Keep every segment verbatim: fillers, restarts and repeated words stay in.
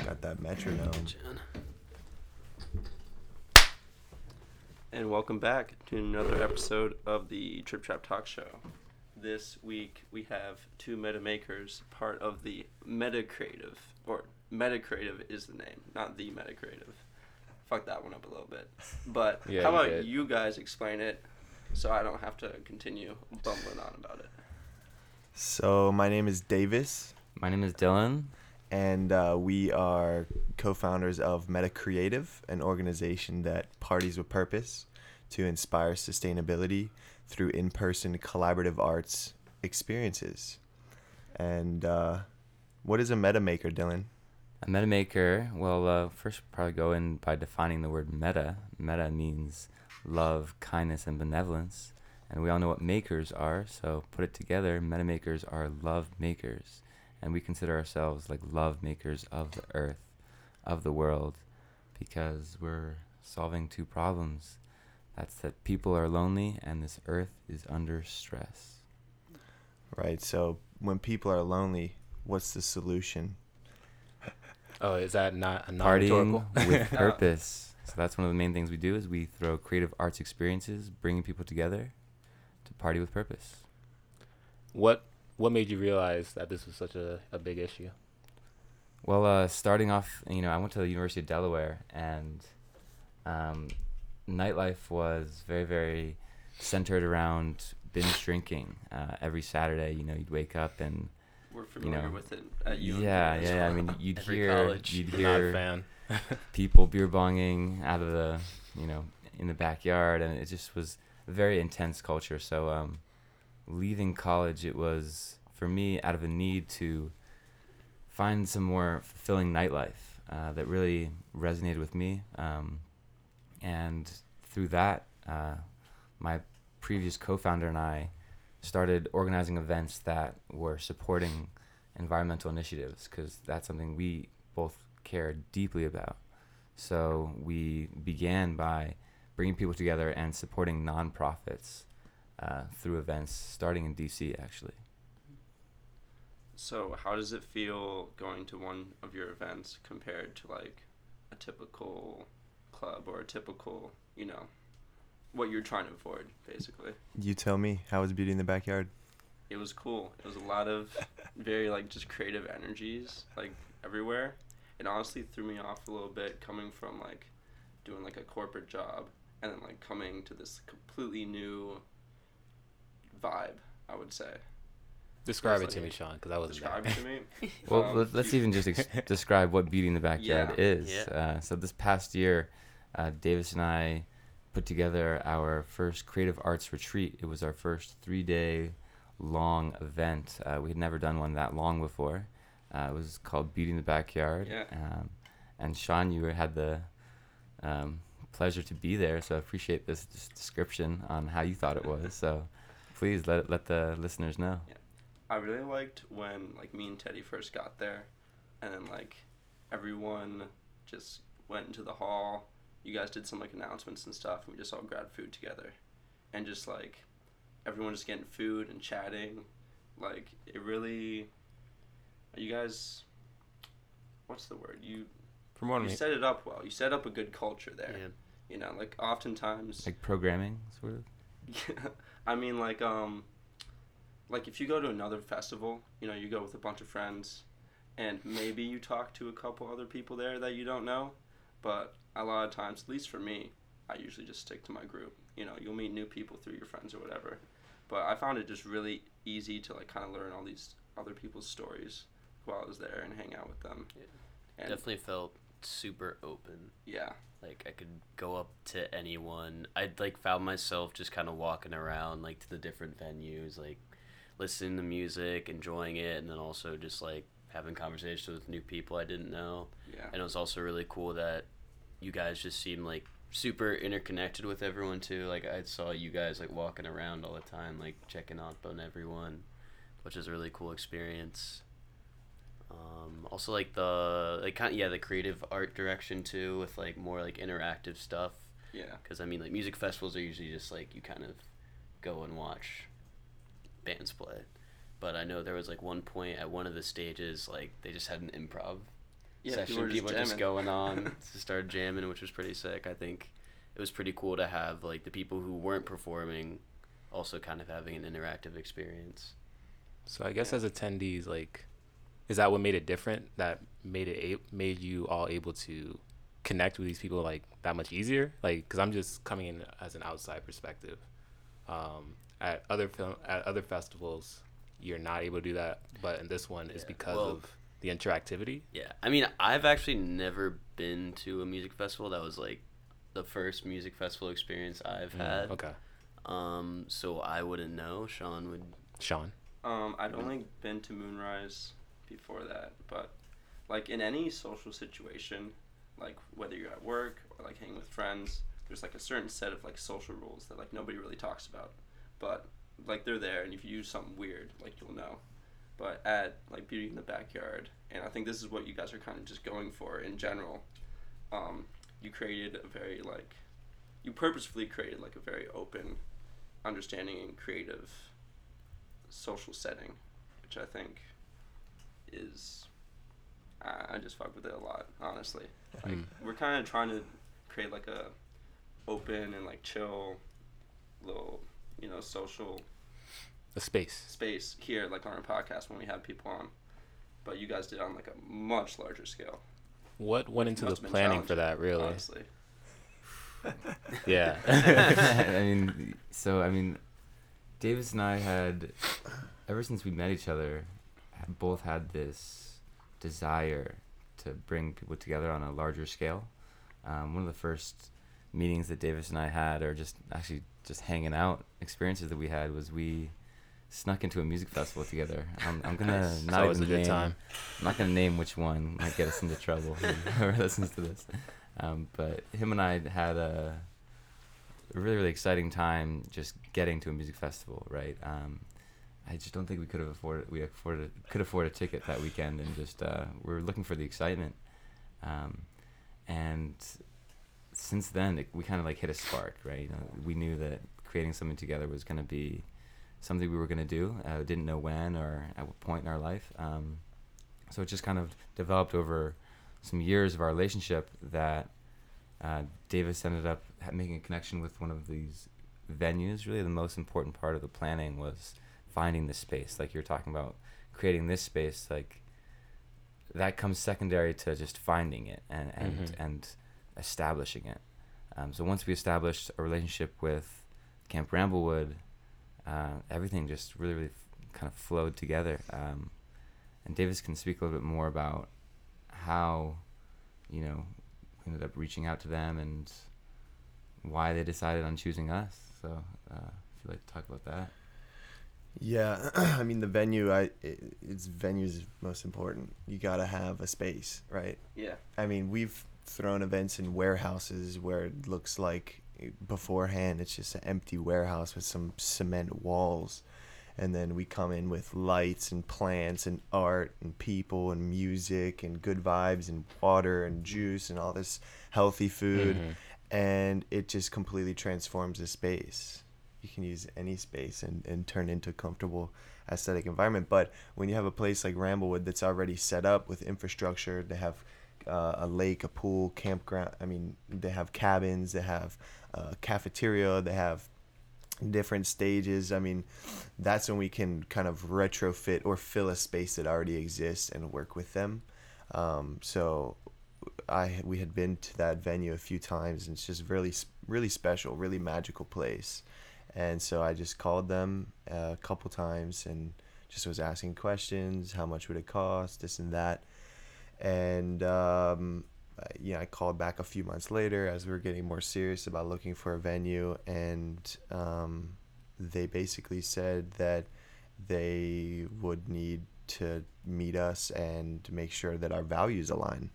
Got that metronome. And welcome back to another episode of the Trip Trap Talk Show. This week we have two meta makers, part of the Meta Creative, or Meta Creative is the name, not the Meta Creative. Fuck that one up a little bit. But Yeah, how you about did. you guys explain it so I don't have to continue bumbling on about it? So my name is Davis, My name is Dylan. and uh, we are co-founders of Meta Creative, an organization that parties with purpose to inspire sustainability through in-person collaborative arts experiences. And uh, what is a meta maker, Dylan? A meta maker, well, uh, first we'll probably go in by defining the word meta. Meta means love, kindness, and benevolence. And we all know what makers are, so put it together, meta makers are love makers. And we consider ourselves like love makers of the earth, of the world, because we're solving two problems. That's that people are lonely and this earth is under stress. Right, so when people are lonely, what's the solution? Oh, is that not a Partying non-rhetorical? with purpose. So that's one of the main things we do is we throw creative arts experiences, bringing people together to party with purpose. What What made you realize that this was such a, a big issue? Well, uh, starting off, you know, I went to the University of Delaware, and um, nightlife was very, very centered around binge drinking. Uh, every Saturday, you know, you'd wake up and We're familiar know, with it at U. yeah, as yeah, yeah. I well. mean, you'd Every hear, college. you'd Not a hear fan. people beer bonging out of the, you know, in the backyard, and it just was a very intense culture. So, um, leaving college, it was for me out of a need to find some more fulfilling nightlife uh, that really resonated with me, um, and through that, uh, my previous co-founder and I started organizing events that were supporting environmental initiatives, because that's something we both care deeply about. So we began by bringing people together and supporting nonprofits uh, through events, starting in D C actually. So how does it feel going to one of your events compared to like a typical club or a typical, you know, what you're trying to avoid, basically? You tell me, how was Beauty in the Backyard? It was cool. It was a lot of very like just creative energies like everywhere. It honestly threw me off a little bit coming from like doing like a corporate job and then like coming to this completely new vibe, I would say. Describe it It's to like- me, Sean, because I wasn't Describe there. it to me. Well, Um, let- let's even just ex- describe what Beauty in the Backyard Yeah. is. Yeah. Uh, so this past year, uh, Davis and I put together our first creative arts retreat. It was our first three-day long event. Uh, we had never done one that long before. Uh, it was called Beauty in the Backyard. Yeah. Um, and Sean, you had the um, pleasure to be there, so I appreciate this, this description on how you thought it was. So please let let the listeners know. I really liked when like me and Teddy first got there, and then like everyone just went into the hall. You guys did some like announcements and stuff, and we just all grabbed food together, and just like everyone just getting food and chatting. Like it really, you guys, what's the word? You From what you I mean, set it up well. You set up a good culture there. Yeah. You know, like oftentimes. Like programming, sort of. Yeah, I mean, like, um, like if you go to another festival, you know, you go with a bunch of friends, and maybe you talk to a couple other people there that you don't know, but a lot of times, at least for me, I usually just stick to my group. You know, you'll meet new people through your friends or whatever, but I found it just really easy to like kind of learn all these other people's stories while I was there and hang out with them. Yeah. And Definitely felt super open. yeah, Like I could go up to anyone. I'd like found myself just kind of walking around like to the different venues, like listening to music, enjoying it, and then also just like having conversations with new people I didn't know. yeah. And it was also really cool that you guys just seemed like super interconnected with everyone too. Like I saw you guys like walking around all the time, like checking up on everyone, which is a really cool experience. Um, also like the like kind of, yeah the creative art direction too, with like more like interactive stuff. Yeah. Because I mean like music festivals are usually just like you kind of go and watch bands play, but I know there was like one point at one of the stages like they just had an improv Yeah, session. people were just People were just jamming. going on to start jamming, which was pretty sick. I think it was pretty cool to have like the people who weren't performing also kind of having an interactive experience. So I guess Yeah. as attendees, like, is that what made it different? That made it a- made you all able to connect with these people like that much easier? Like, because I'm just coming in as an outside perspective. Um, at other film at other festivals, you're not able to do that, but in this one, it's Yeah. because Well- of the interactivity. Yeah, I mean, I've actually never been to a music festival. That was like the first music festival experience I've Mm, had. okay, Um, so I wouldn't know. Sean would. Sean. Um, I'd only been to Moonrise before that, but like in any social situation, like whether you're at work or like hanging with friends, there's like a certain set of like social rules that like nobody really talks about, but like they're there, and if you use something weird, like you'll know. But at like Beauty in the Backyard, and I think this is what you guys are kind of just going for in general. Um, you created a very like, you purposefully created like a very open, understanding and creative social setting, which I think is, I, I just fuck with it a lot, honestly. Like Mm. we're kind of trying to create like a open and like chill little, you know, social A space. space here, like on our podcast when we have people on. But you guys did it on like a much larger scale. What went into the Must've been planning for challenging, that, really? Honestly. Yeah. I mean, so I mean, Davis and I had, ever since we met each other, had- both had this desire to bring people together on a larger scale. Um, one of the first meetings that Davis and I had, or just actually just hanging out experiences that we had, was we snuck into a music festival together. I'm, I'm gonna Nice. not It's always even a good name, time. I'm not gonna name which one, might get us into trouble. Whoever listens to this. Um, but him and I had a, a really, really exciting time just getting to a music festival, right? Um, I just don't think we could have afforded we afforded could afford a ticket that weekend, and just uh, we were looking for the excitement. Um, and since then, it, we kind of like hit a spark, right? You know, we knew that creating something together was going to be something we were going to do. Uh, didn't know when or at what point in our life. Um, so it just kind of developed over some years of our relationship that uh, Davis ended up ha- making a connection with one of these venues. Really, the most important part of the planning was finding the space, like you're talking about, creating this space. Like that comes secondary to just finding it and and, Mhm. and establishing it. Um, so once we established a relationship with Camp Ramblewood, uh, everything just really, really f- kind of flowed together. Um, and Davis can speak a little bit more about how, you know, we ended up reaching out to them and why they decided on choosing us. So uh, if you'd like to talk about that. Yeah, I mean the venue. I it, it's venues most important. You gotta have a space, right? Yeah. I mean we've thrown events in warehouses where it looks like beforehand it's just an empty warehouse with some cement walls, and then we come in with lights and plants and art and people and music and good vibes and water and juice and all this healthy food, Mhm. and it just completely transforms the space. You can use any space and, and turn into a comfortable aesthetic environment. But when you have a place like Ramblewood that's already set up with infrastructure, they have uh, a lake, a pool, campground. I mean, they have cabins, they have a cafeteria, they have different stages. I mean, that's when we can kind of retrofit or fill a space that already exists and work with them. Um, so I we had been to that venue a few times, and it's just really, really special, really magical place. And so I just called them uh, a couple times and just was asking questions. How much would it cost? This and that. And, um, I- you know, I called back a few months later as we were getting more serious about looking for a venue. And um, they basically said that they would need to meet us and make sure that our values align.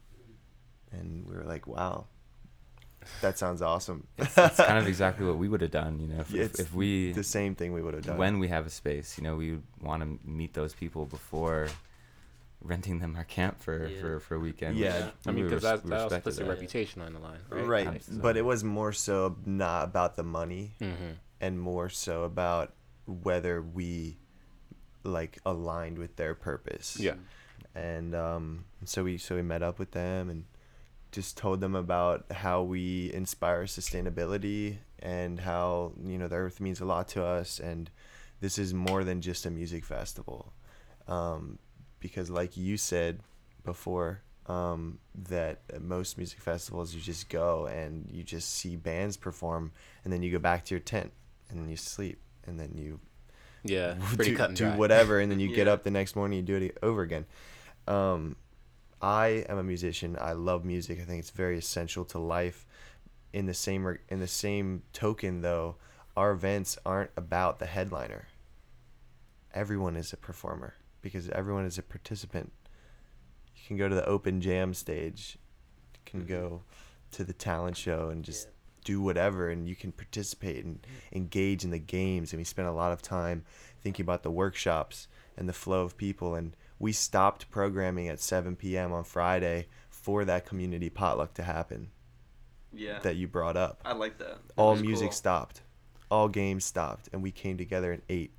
And we were like, wow. That sounds awesome. It's, it's kind of exactly what we would have done, you know, if, if, It's if we, the same thing we would have done. when we have a space, you know, we want to meet those people before renting them our camp for, Yeah. for, for a weekend. Yeah. We- I mean, we because res- that, we that also respected puts a that. reputation on the line, right? Right, Absolutely. but it was more so not about the money Mm-hmm. and more so about whether we like aligned with their purpose. Yeah. and um, so we so we met up with them and just told them about how we inspire sustainability and how, you know, the earth means a lot to us, and this is more than just a music festival, um, because like you said before, um, that most music festivals you just go and you just see bands perform and then you go back to your tent and then you sleep and then you Yeah, pretty do, cut and do dry. whatever and then you get Yeah. up the next morning and you do it over again. Um, I am a musician. I love music. I think it's very essential to life. In the same re- in the same token, though, our events aren't about the headliner. Everyone is a performer because everyone is a participant. You can go to the open jam stage, you can go to the talent show and just do whatever, and you can participate and engage in the games. And we spent a lot of time thinking about the workshops and the flow of people, and we stopped programming at seven p.m. on Friday for that community potluck to happen Yeah. that you brought up. I like that. That All was music cool. stopped, all games stopped, and we came together and ate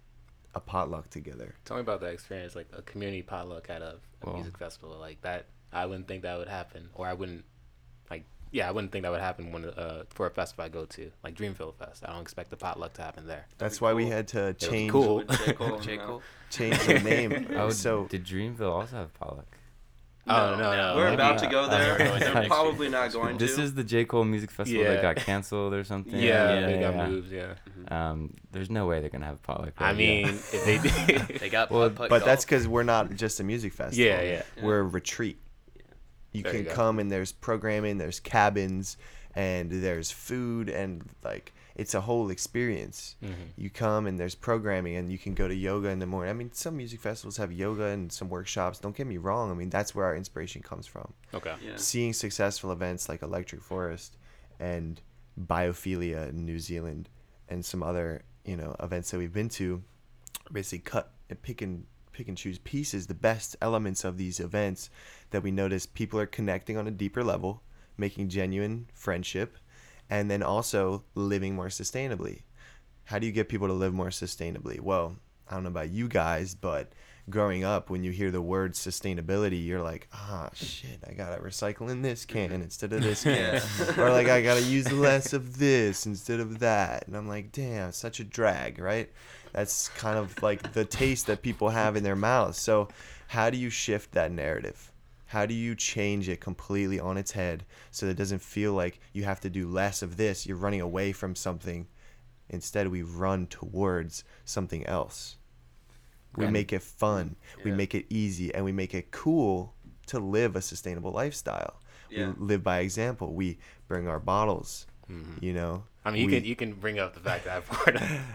a potluck together. Tell me about that experience, like a community potluck at a, a Well- music festival like that. I wouldn't think that would happen, or I wouldn't like. Yeah, I wouldn't think that would happen when uh for a festival I go to, like Dreamville Fest. I don't expect the potluck to happen there. That's be why we cool. had to was change cool. With J. Cole, J. you know. Cole? change the name. Oh, so did Dreamville also have potluck? Oh, no, no. We're maybe- about to go uh, there. we're going They're next probably year. not going This to. is the J. Cole Music Festival Yeah. that got canceled or something. Yeah, Yeah, they got yeah. moves. Yeah. Um, there's no way they're gonna have potluck. I right? Yeah. mean, if they did, They got Well, putt-putt but that's golf. because we're not just a music festival. yeah, yeah. We're a retreat. You There can you go. come and there's programming, there's cabins, and there's food, and like it's a whole experience. Mhm. You come and there's programming, and you can go to yoga in the morning. I mean, some music festivals have yoga and some workshops. Don't get me wrong. I mean, that's where our inspiration comes from. Okay. Yeah. Seeing successful events like Electric Forest and Biophilia in New Zealand and some other, you know, events that we've been to, basically cut and pick and pick and choose pieces, the best elements of these events that we notice people are connecting on a deeper level, making genuine friendship, and then also living more sustainably. How do you get people to live more sustainably? Well, I don't know about you guys, but growing up, when you hear the word sustainability, you're like, ah, shit, I gotta recycle in this can instead of this can. Yeah. Or like, I gotta use less of this instead of that. And I'm like, damn, it's such a drag, right? That's kind of like the taste that people have in their mouths. So how do you shift that narrative? How do you change it completely on its head so that it doesn't feel like you have to do less of this? You're running away from something. Instead, we run towards something else. We Right. make it fun. We Yeah. make it easy, and we make it cool to live a sustainable lifestyle. Yeah. We live by example. We bring our bottles, Mhm. you know. I mean, you We- can you can bring up the fact that I poured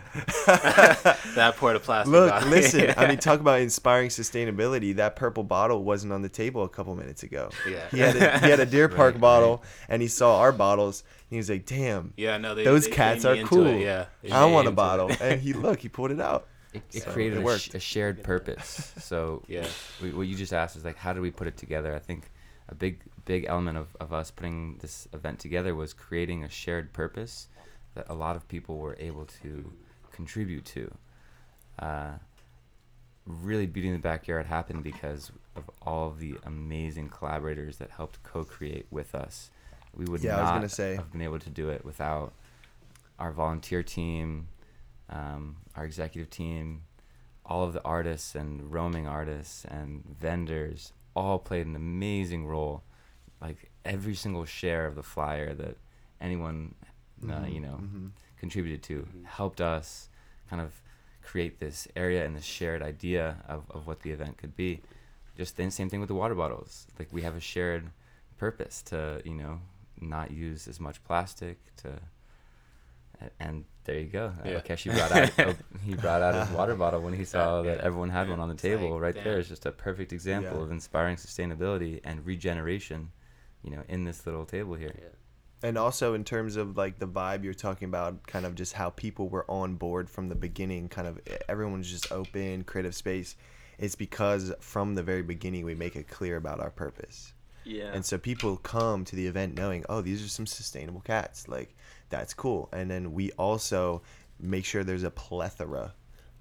a, that I poured a plastic Look, bottle. listen. I mean, talk about inspiring sustainability. That purple bottle wasn't on the table a couple minutes ago. yeah, He had a, he had a Deer Right, Park right. bottle, and he saw our bottles. And he was like, "Damn, yeah. No, they, those they cats came are into cool. It, yeah, They I want a came to bottle." it. And he look, he pulled it out. It, it So created it a, worked. sh- a shared purpose. So Yeah. we, what you just asked is like, how do we put it together? I think a big big element of, of us putting this event together was creating a shared purpose that a lot of people were able to contribute to. Uh, really, Beauty in the Backyard happened because of all of the amazing collaborators that helped co-create with us. We would Yeah, I was not gonna say. have been able to do it without our volunteer team, um, our executive team, all of the artists and roaming artists and vendors all played an amazing role. Like every single share of the flyer that anyone, uh, Mhm, you know, mhm. contributed to Mhm. helped us kind of create this area and this shared idea of, of what the event could be. Just the same thing with the water bottles. Like we have a shared purpose to, you know, not use as much plastic to, a- and there you go. Yeah. Uh, Keshi brought out oh, he brought out his water bottle when he saw Yeah. that everyone had one on the It's table. like, right there damn. is just a perfect example Yeah. of inspiring sustainability and regeneration, you know, in this little table here. Yeah. And also in terms of like the vibe you're talking about, kind of just how people were on board from the beginning, kind of everyone was just open, creative space. It's because from the very beginning we make it clear about our purpose. Yeah. And so people come to the event knowing, oh, these are some sustainable cats. Like, that's cool. And then we also make sure there's a plethora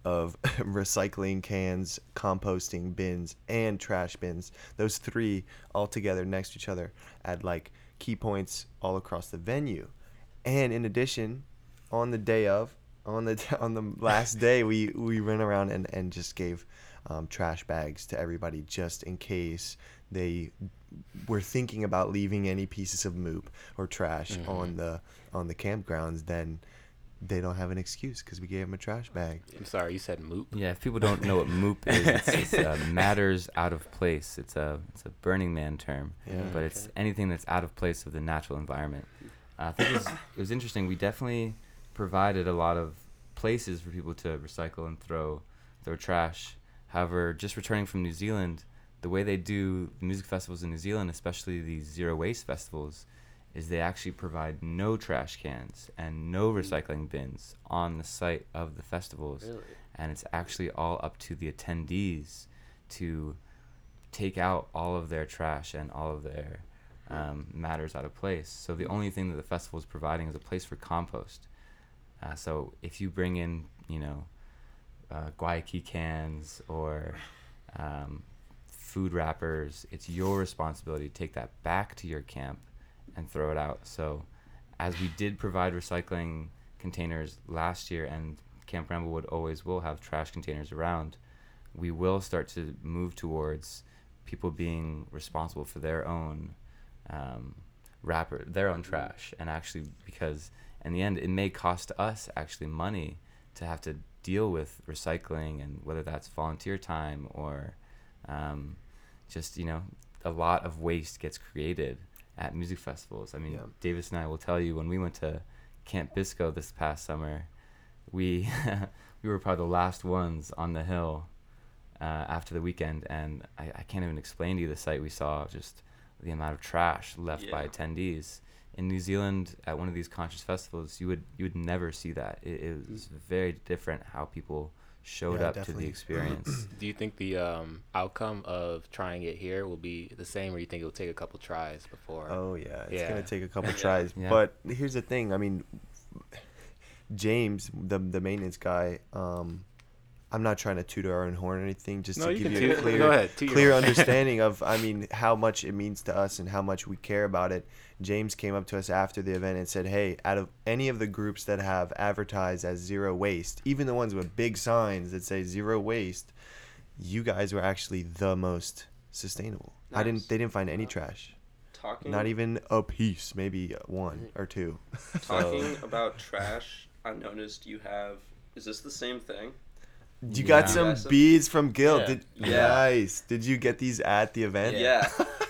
of recycling cans, composting bins, and trash bins. Those three all together next to each other at like key points all across the venue. And in addition, on the day of, on the on the last day, we we ran around and and just gave um, trash bags to everybody just in case they were thinking about leaving any pieces of moop or trash Mm-hmm. on the on the campgrounds. Then they don't have an excuse because we gave them a trash bag. I'm sorry, you said moop. Yeah, if people don't know what moop is, it's, it's uh, matters out of place. It's a it's a Burning Man term, Yeah. but it's anything that's out of place of the natural environment. Uh, I think it was, it was interesting. We definitely provided a lot of places for people to recycle and throw throw trash. However, just returning from New Zealand, the way they do music festivals in New Zealand, especially these zero waste festivals, is they actually provide no trash cans and no recycling bins on the site of the festivals. Really? And it's actually all up to the attendees to take out all of their trash and all of their um, matters out of place. So the only thing that the festival is providing is a place for compost. Uh, so if you bring in, you know, uh, guayaki cans or um, food wrappers, it's your responsibility to take that back to your camp and throw it out. So as we did provide recycling containers last year, and Camp Bramblewood always will have trash containers around, we will start to move towards people being responsible for their own um, wrapper, their own trash. And actually, because in the end, it may cost us actually money to have to deal with recycling, and whether that's volunteer time or um, just, you know, a lot of waste gets created at music festivals. I mean, Yeah. Davis and I will tell you, when we went to Camp Bisco this past summer, we we were probably the last ones on the hill uh, after the weekend, and I, I can't even explain to you the sight we saw, just the amount of trash left by Yeah. attendees. In New Zealand, at one of these conscious festivals, you would you would never see that. It, it was very different how people showed Yeah, up to definitely. the experience. Do you think the um, outcome of trying it here will be the same, or you think it will take a couple tries before? Oh yeah, it's Yeah. gonna take a couple tries. Yeah. But here's the thing. I mean, James, the the maintenance guy. Um, I'm not trying to toot our own horn or anything. Just No, to you give can you a toot- clear, go ahead, toot your clear horn. understanding of, I mean, how much it means to us and how much we care about it. James came up to us after the event and said, "Hey, out of any of the groups that have advertised as zero waste, even the ones with big signs that say zero waste, you guys were actually the most sustainable. I Nice. didn't. They didn't find any trash." Talking Not even a piece, maybe one or two. talking about trash, I noticed you have. Is this the same thing? You got Yeah. some Yes. beads from Gil. Yeah. Did, Yeah. Nice. Did you get these at the event? Yeah.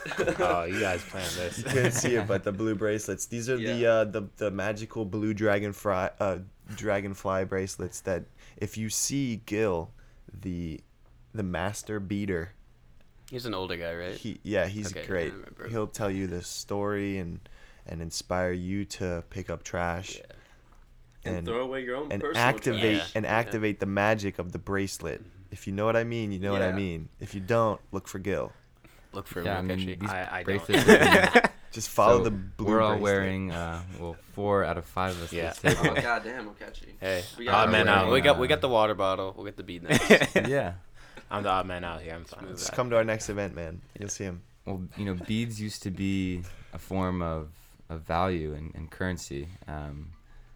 Oh, you guys planned this. You couldn't see it, but the blue bracelets. These are the Yeah. uh, the the magical blue dragonfly uh, dragonfly bracelets that if you see Gil, the the master beater, He's an older guy, right? he yeah he's Okay, I great. remember. He'll tell you the story and and inspire you to pick up trash. Yeah. and, and throw away your own and personal activate trash. and Yeah. activate the magic of the bracelet. If you know what I mean, you know what I Yeah. mean. If you don't, look for Gil. Look for Yeah, I him. mean, Mokechi. these I- I don't. bracelets have been- Just follow so the blue we're all bracelet. wearing, uh, well, four out of five of us. Yeah. at this table. Oh goddamn, Okechi. Hey, We odd got man wearing, out. we got we uh, got the water bottle. We'll get the bead next. Yeah. I'm the odd man out here. I'm fine with Just that. come to our next event, man. You'll see him. Well, you know, beads used to be a form of, of value and, and currency. Um,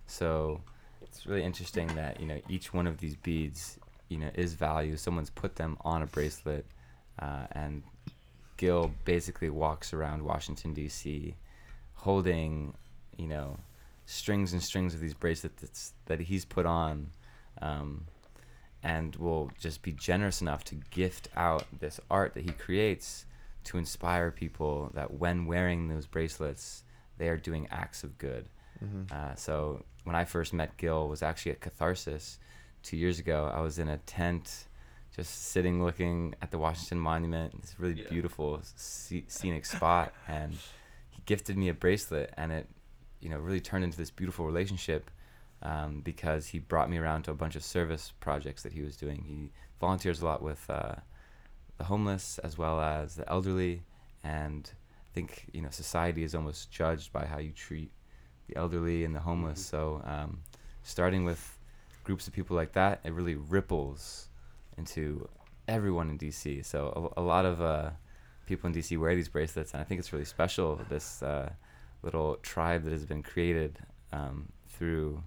so it's really interesting that, you know, each one of these beads, you know, is value. Someone's put them on a bracelet, uh, and Gil basically walks around Washington, D C holding, you know, strings and strings of these bracelets that's, that he's put on, um, and will just be generous enough to gift out this art that he creates to inspire people that when wearing those bracelets, they are doing acts of good. Mm-hmm. Uh, so when I first met Gil was actually at Catharsis two years ago. I was in a tent just sitting looking at the Washington Monument, this really Yeah. beautiful sce- scenic spot, and he gifted me a bracelet, and it, you know, really turned into this beautiful relationship, um, because he brought me around to a bunch of service projects that he was doing. He volunteers a lot with uh, the homeless as well as the elderly, and I think, you know, society is almost judged by how you treat the elderly and the homeless. So um, starting with groups of people like that, it really ripples into everyone in D C. So a, a lot of uh, people in D C wear these bracelets, and I think it's really special, this uh, little tribe that has been created um, through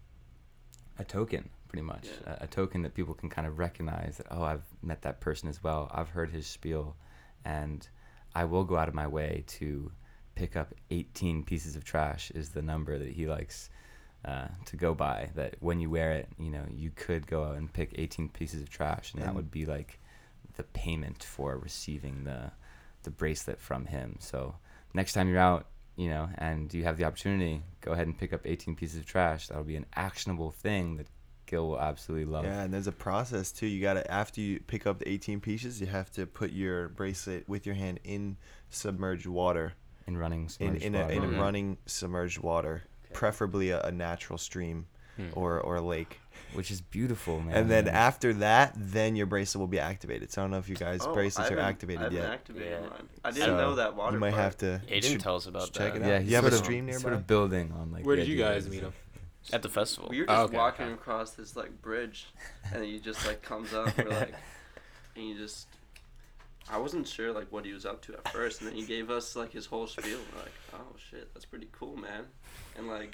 a token, pretty much. Yeah. A, a token that people can kind of recognize that, oh, I've met that person as well. I've heard his spiel, and I will go out of my way to pick up eighteen pieces of trash is the number that he likes uh, to go by. That when you wear it, you know, you could go out and pick eighteen pieces of trash, and that And- would be like the payment for receiving the the bracelet from him. So next time you're out, you know, and you have the opportunity, go ahead and pick up eighteen pieces of trash. That'll be an actionable thing that Gil will absolutely love. Yeah, and there's a process too. You gotta, after you pick up the eighteen pieces, you have to put your bracelet with your hand in submerged water, In running in submerged in a, water. in a Mhm. running submerged water, Okay. preferably a, a natural stream Hmm. or or a lake. Which is beautiful, man. And then after that, then your bracelet will be activated. So I don't know if you guys' Oh, bracelets I are haven't- I activated haven't yet. activated Yeah. mine. I didn't So know that water you might part. have to. He didn't tell us about check that. it out. yeah, You he's have a sort of- stream Sort nearby? of building on like. Where the did you idea guys of- meet him? At the festival. We were just Oh, okay, walking okay. across this like bridge, and he just like comes up. We're like, and he just. I wasn't sure like what he was up to at first, and then he gave us like his whole spiel. We're like, oh shit, that's pretty cool, man. And like,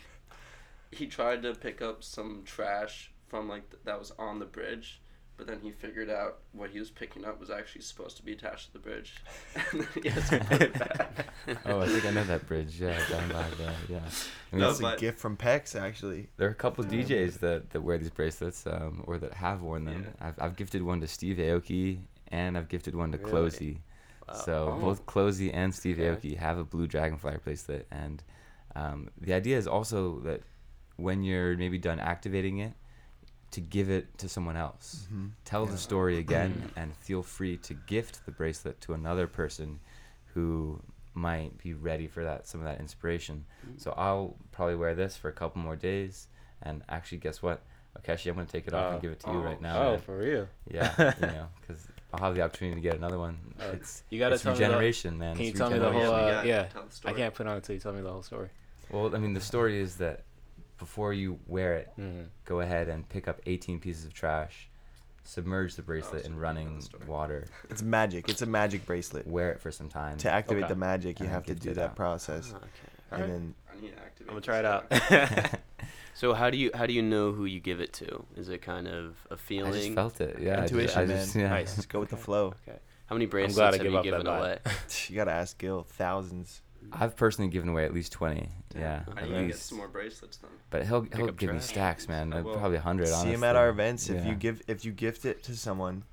he tried to pick up some trash from like th- that was on the bridge, but then he figured out what he was picking up was actually supposed to be attached to the bridge, and then he had to put it back. Oh, I think I know that bridge. Yeah, down by there. Yeah. I mean, No, That's a but- gift from Pex, actually. there are a couple D Js that, that wear these bracelets, um, or that have worn them. Yeah. I've I've gifted one to Steve Aoki, and I've gifted one to Really? Closey. Wow. So Oh. both Closey and Steve Okay. Aoki have a blue dragonfly bracelet, and um, the idea is also that when you're maybe done activating it, to give it to someone else. Mhm. Tell Yeah. the story again, and feel free to gift the bracelet to another person who might be ready for that some of that inspiration. Mm. So I'll probably wear this for a couple more days, and actually, guess what? Akeshi, I'm gonna take it off Oh. and give it to you Oh, right now. Oh, man. for real? Yeah, you know, because I'll have the opportunity to get another one. Uh, It's you gotta it's tell me the- regeneration, man. Can you It's tell me the whole? regeneration. You Uh, gotta yeah, tell the I story. can't put on until you tell me the whole story. Well, I mean, the story is that before you wear it, Mm-hmm. go ahead and pick up eighteen pieces of trash, submerge the bracelet so in you know running the story. water, It's magic. It's a magic bracelet. wear it for some time. To activate Okay. the magic, you And have to gift do it that out. process. Ah, okay. And Alright. then I need to activate. I'm gonna this try it guy. out. So how do you how do you know who you give it to? Is it kind of a I feeling? just felt it. Yeah, I just- Intuition, I just, man. yeah. Nice. just go with the flow. Okay. How many I'm bracelets glad I have give you up given that away? You gotta ask Gil. Thousands. I've personally given away at least twenty. Yeah, Damn. I at need to get least. some more bracelets then. But he'll Pick he'll up give me trash. stacks, man. I Uh, will. Probably a hundred. See him honestly. at our events. If Yeah. you give if you gift it to someone,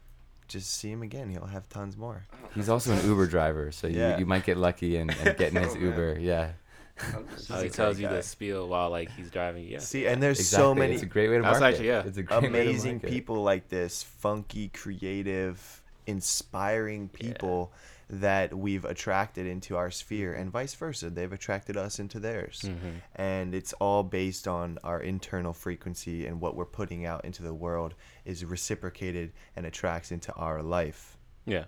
just see him again. He'll have tons more. Oh, He's that's also an nice. Uber driver, so Yeah. you, you might get lucky and, and get in his Oh, man. Uber. Yeah, I'm just- Oh, he He's a tells great you guy. the spiel while like he's driving you. Yeah. See, and there's exactly. so many It's a great way to That's market. actually- yeah. It's a great way to amazing market. people like this, funky, creative, inspiring people that we've attracted into our sphere, and vice versa. They've attracted us into theirs. Mm-hmm. And it's all based on our internal frequency, and what we're putting out into the world is reciprocated and attracts into our life. Yeah.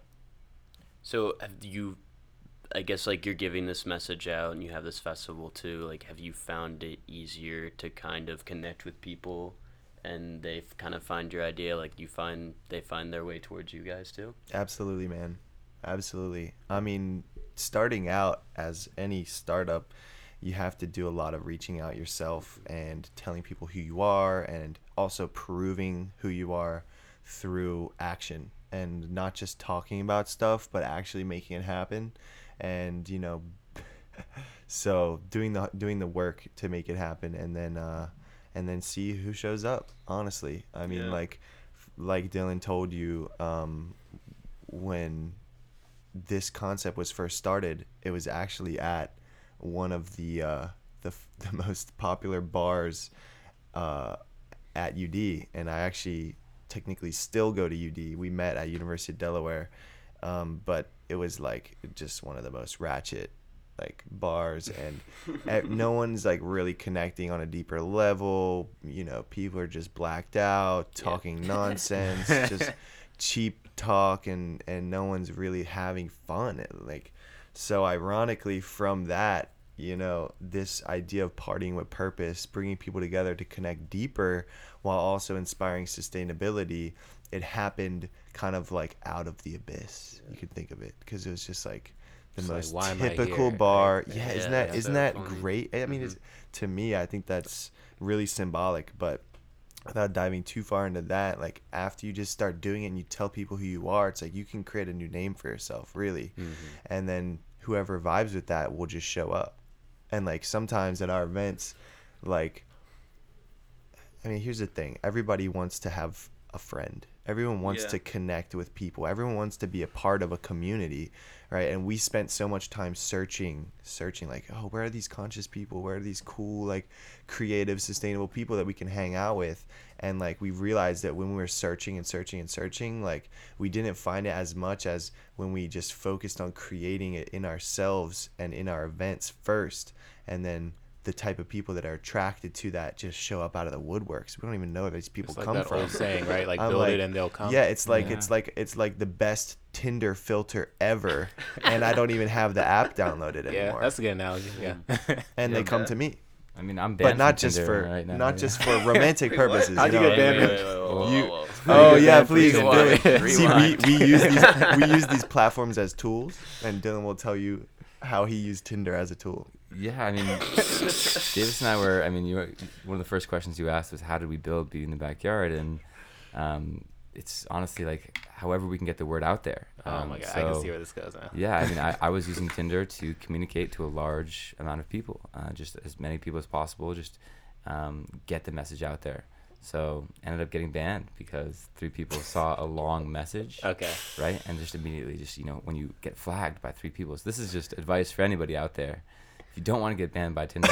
So have you, I guess like you're giving this message out and you have this festival too, like have you found it easier to kind of connect with people and they f- kind of find your idea, like you find, they find their way towards you guys too? Absolutely, man. Absolutely. I mean, starting out as any startup, you have to do a lot of reaching out yourself and telling people who you are, and also proving who you are through action, and not just talking about stuff, but actually making it happen. And, you know, so doing the doing the work to make it happen, and then uh and then see who shows up, honestly. I mean, Yeah. like like Dylan told you, um when this concept was first started, it was actually at one of the uh, the, the most popular bars uh, at U D, and I actually technically still go to U D. We met at University of Delaware, um, but it was like just one of the most ratchet like bars, and eh, no one's like really connecting on a deeper level. You know, people are just blacked out, talking nonsense, just cheap talk, and and no one's really having fun. Like, so ironically, from that, you know, this idea of partying with purpose, bringing people together to connect deeper while also inspiring sustainability, it happened kind of like out of the abyss. You could think of it, because it was just like the It's like, most why am I typical here, bar. right? Yeah, Yeah, isn't that that's isn't so that funny. great? I mean, Mhm. it's, to me, I think that's really symbolic. But without diving too far into that, like after you just start doing it and you tell people who you are, it's like you can create a new name for yourself, really. Mhm. And then whoever vibes with that will just show up. And like sometimes at our events, like, I mean, here's the thing: everybody wants to have a friend. Everyone wants Yeah. to connect with people. Everyone wants to be a part of a community, right? And we spent so much time searching, searching like, oh, where are these conscious people? Where are these cool, like, creative, sustainable people that we can hang out with? And like we realized that when we were searching and searching and searching, like we didn't find it as much as when we just focused on creating it in ourselves and in our events first, and then the type of people that are attracted to that just show up out of the woodworks. We don't even know where these people It's like come that from. old saying, right? Like I'm build like, it and they'll come. Yeah, it's like Yeah. it's like it's like the best Tinder filter ever, and I don't even have the app downloaded Yeah, anymore. that's a good analogy. Yeah. and they Yeah. come to me, I mean, I'm but banned not from just Tinder for right now, not yeah. just for romantic Wait, what? purposes. How'd you know? get banned? Wait, wait, wait, whoa, whoa, You- whoa. Oh Get yeah, banned for please do Tinder. it. See, we, Rewind. we use these we use these platforms as tools, and Dylan will tell you how he used Tinder as a tool. Yeah, I mean, Davis and I were. I mean, you were, one of the first questions you asked was, "How did we build Beauty in the Backyard?" And um, it's honestly like, however we can get the word out there. Oh Um, my god, I can so- see where this goes now. Yeah, I mean, I, I was using Tinder to communicate to a large amount of people, uh, just as many people as possible, just um, get the message out there. So ended up getting banned because three people saw a long message, Okay. right? And just immediately, just, you know, when you get flagged by three people. So this is just advice for anybody out there. If you don't want to get banned by Tinder,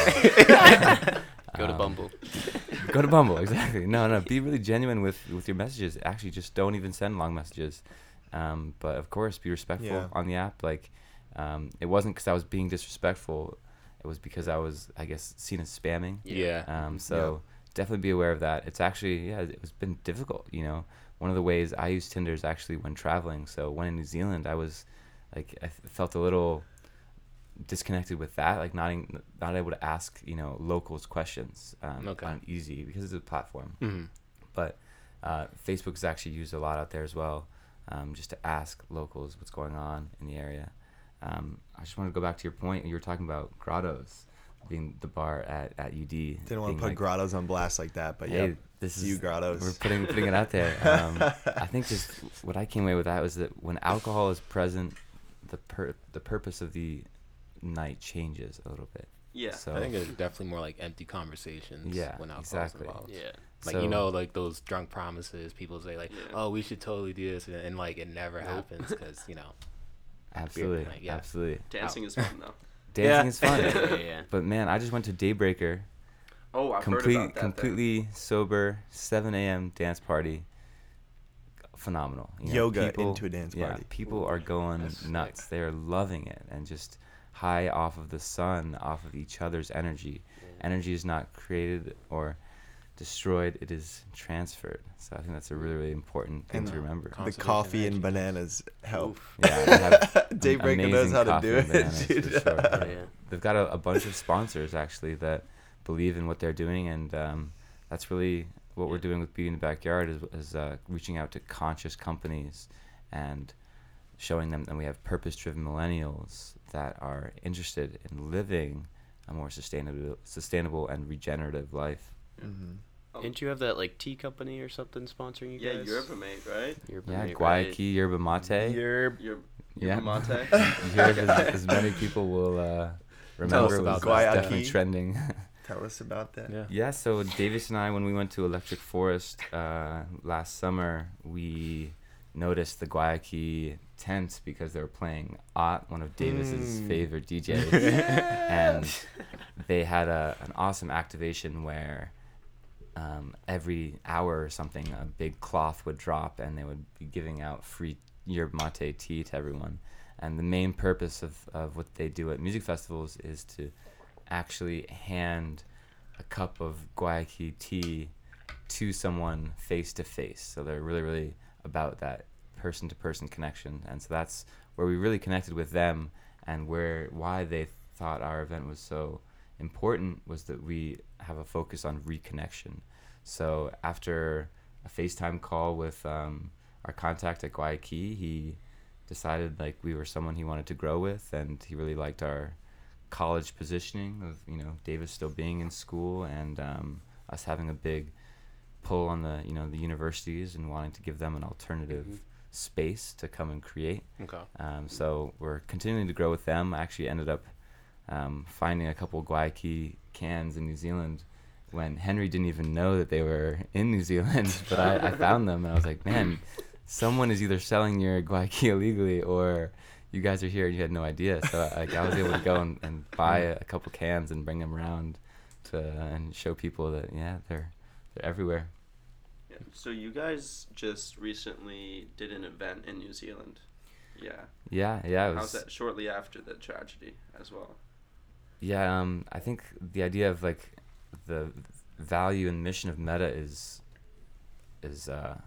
Go to um, Bumble. Go to Bumble, exactly. No, no, be really genuine with, with your messages. Actually, just don't even send long messages. Um, but of course, be respectful Yeah. on the app. Like, um, it wasn't because I was being disrespectful. It was because I was, I guess, seen as spamming. Yeah. Um, so definitely be aware of that. It's actually, yeah, it's been difficult. You know, one of the ways I use Tinder is actually when traveling. So when in New Zealand, I was like, I f- felt a little disconnected with that, like not in, not able to ask, you know, locals questions um, Okay. on easy because it's a platform. hmm But uh, Facebook is actually used a lot out there as well, um, just to ask locals what's going on in the area. Um, I just want to go back to your point. You were talking about Grottos being the bar at, at U D. Didn't want being to put like, Grottos on blast like that, but hey, yeah, this is you Grottos. we're putting putting it out there. Um, I think just what I came away with that was that when alcohol is present, the per- the purpose of the night changes a little bit. Yeah. So I think it's definitely more like empty conversations. Yeah, when alcohol's exactly. involved. Yeah. Like, So- you know, like those drunk promises. People say like, Yeah. "Oh, we should totally do this," and, and like it never Nope. happens because you know. absolutely, night, yeah. absolutely. Dancing is fun though. Dancing Yeah. is fun. Yeah, yeah, yeah. But man, I just went to Daybreaker. Oh, I've complete, heard about that. completely sober, seven a.m. dance party. Phenomenal. You know, Yoga people- into a dance yeah, party. people Ooh, are going that's sick. nuts. They are loving it and just high off of the sun, off of each other's energy. Energy is not created or destroyed; it is transferred. So I think that's a really, really important thing And to remember. The Conservation coffee and energy. bananas help. Oof. Yeah, they have Daybreaker knows amazing how to coffee do and it, bananas, for dude. sure. Yeah, yeah. They've got a, a bunch of sponsors actually that believe in what they're doing, and um, that's really what we're doing with Beauty in the Backyard is, is uh, reaching out to conscious companies and showing them that we have purpose-driven millennials that are interested in living a more sustainable, sustainable and regenerative life. Mhm. Oh. Didn't you have that like tea company or something sponsoring you Yeah, guys? Yerba Mate, right? Yerba Yeah, Mate, right? Guayaki, Yerba Mate. Yerb. Yerba, Yeah. Yerba Mate. Yerba, as, as many people will uh, remember, us it was about that. definitely Guayaki. trending. Tell us about that. Yeah. Yeah, so Davis and I, when we went to Electric Forest uh, last summer, we noticed the Guayaki tent because they were playing Ott, one of Davis's Mm. favorite D Js. And they had a, an awesome activation where um, every hour or something, a big cloth would drop and they would be giving out free yerba mate tea to everyone. And the main purpose of, of what they do at music festivals is to actually hand a cup of Guayaki tea to someone face to face. So they're really, really about that person to person connection. And so that's where we really connected with them and where why they thought our event was so important was that we have a focus on reconnection. So after a FaceTime call with um, our contact at Guayaquil, he decided like we were someone he wanted to grow with, and he really liked our college positioning of, you know, Davis still being in school, and um, us having a big pull on the, you know, the universities and wanting to give them an alternative Mhm. space to come and create. Okay. Um, so we're continuing to grow with them. I actually ended up um, finding a couple Guayaquil cans in New Zealand when Henry didn't even know that they were in New Zealand, but I, I found them and I was like, man, someone is either selling your Guayaquil illegally or you guys are here and you had no idea. So like, I was able to go and, and buy a, a couple cans and bring them around to and show people that, yeah, they're they're everywhere. Yeah. So you guys just recently did an event in New Zealand. Yeah. Yeah, yeah. It was, How's that? Shortly after the tragedy as well. Yeah, um, I think the idea of like the value and mission of Meta is is uh,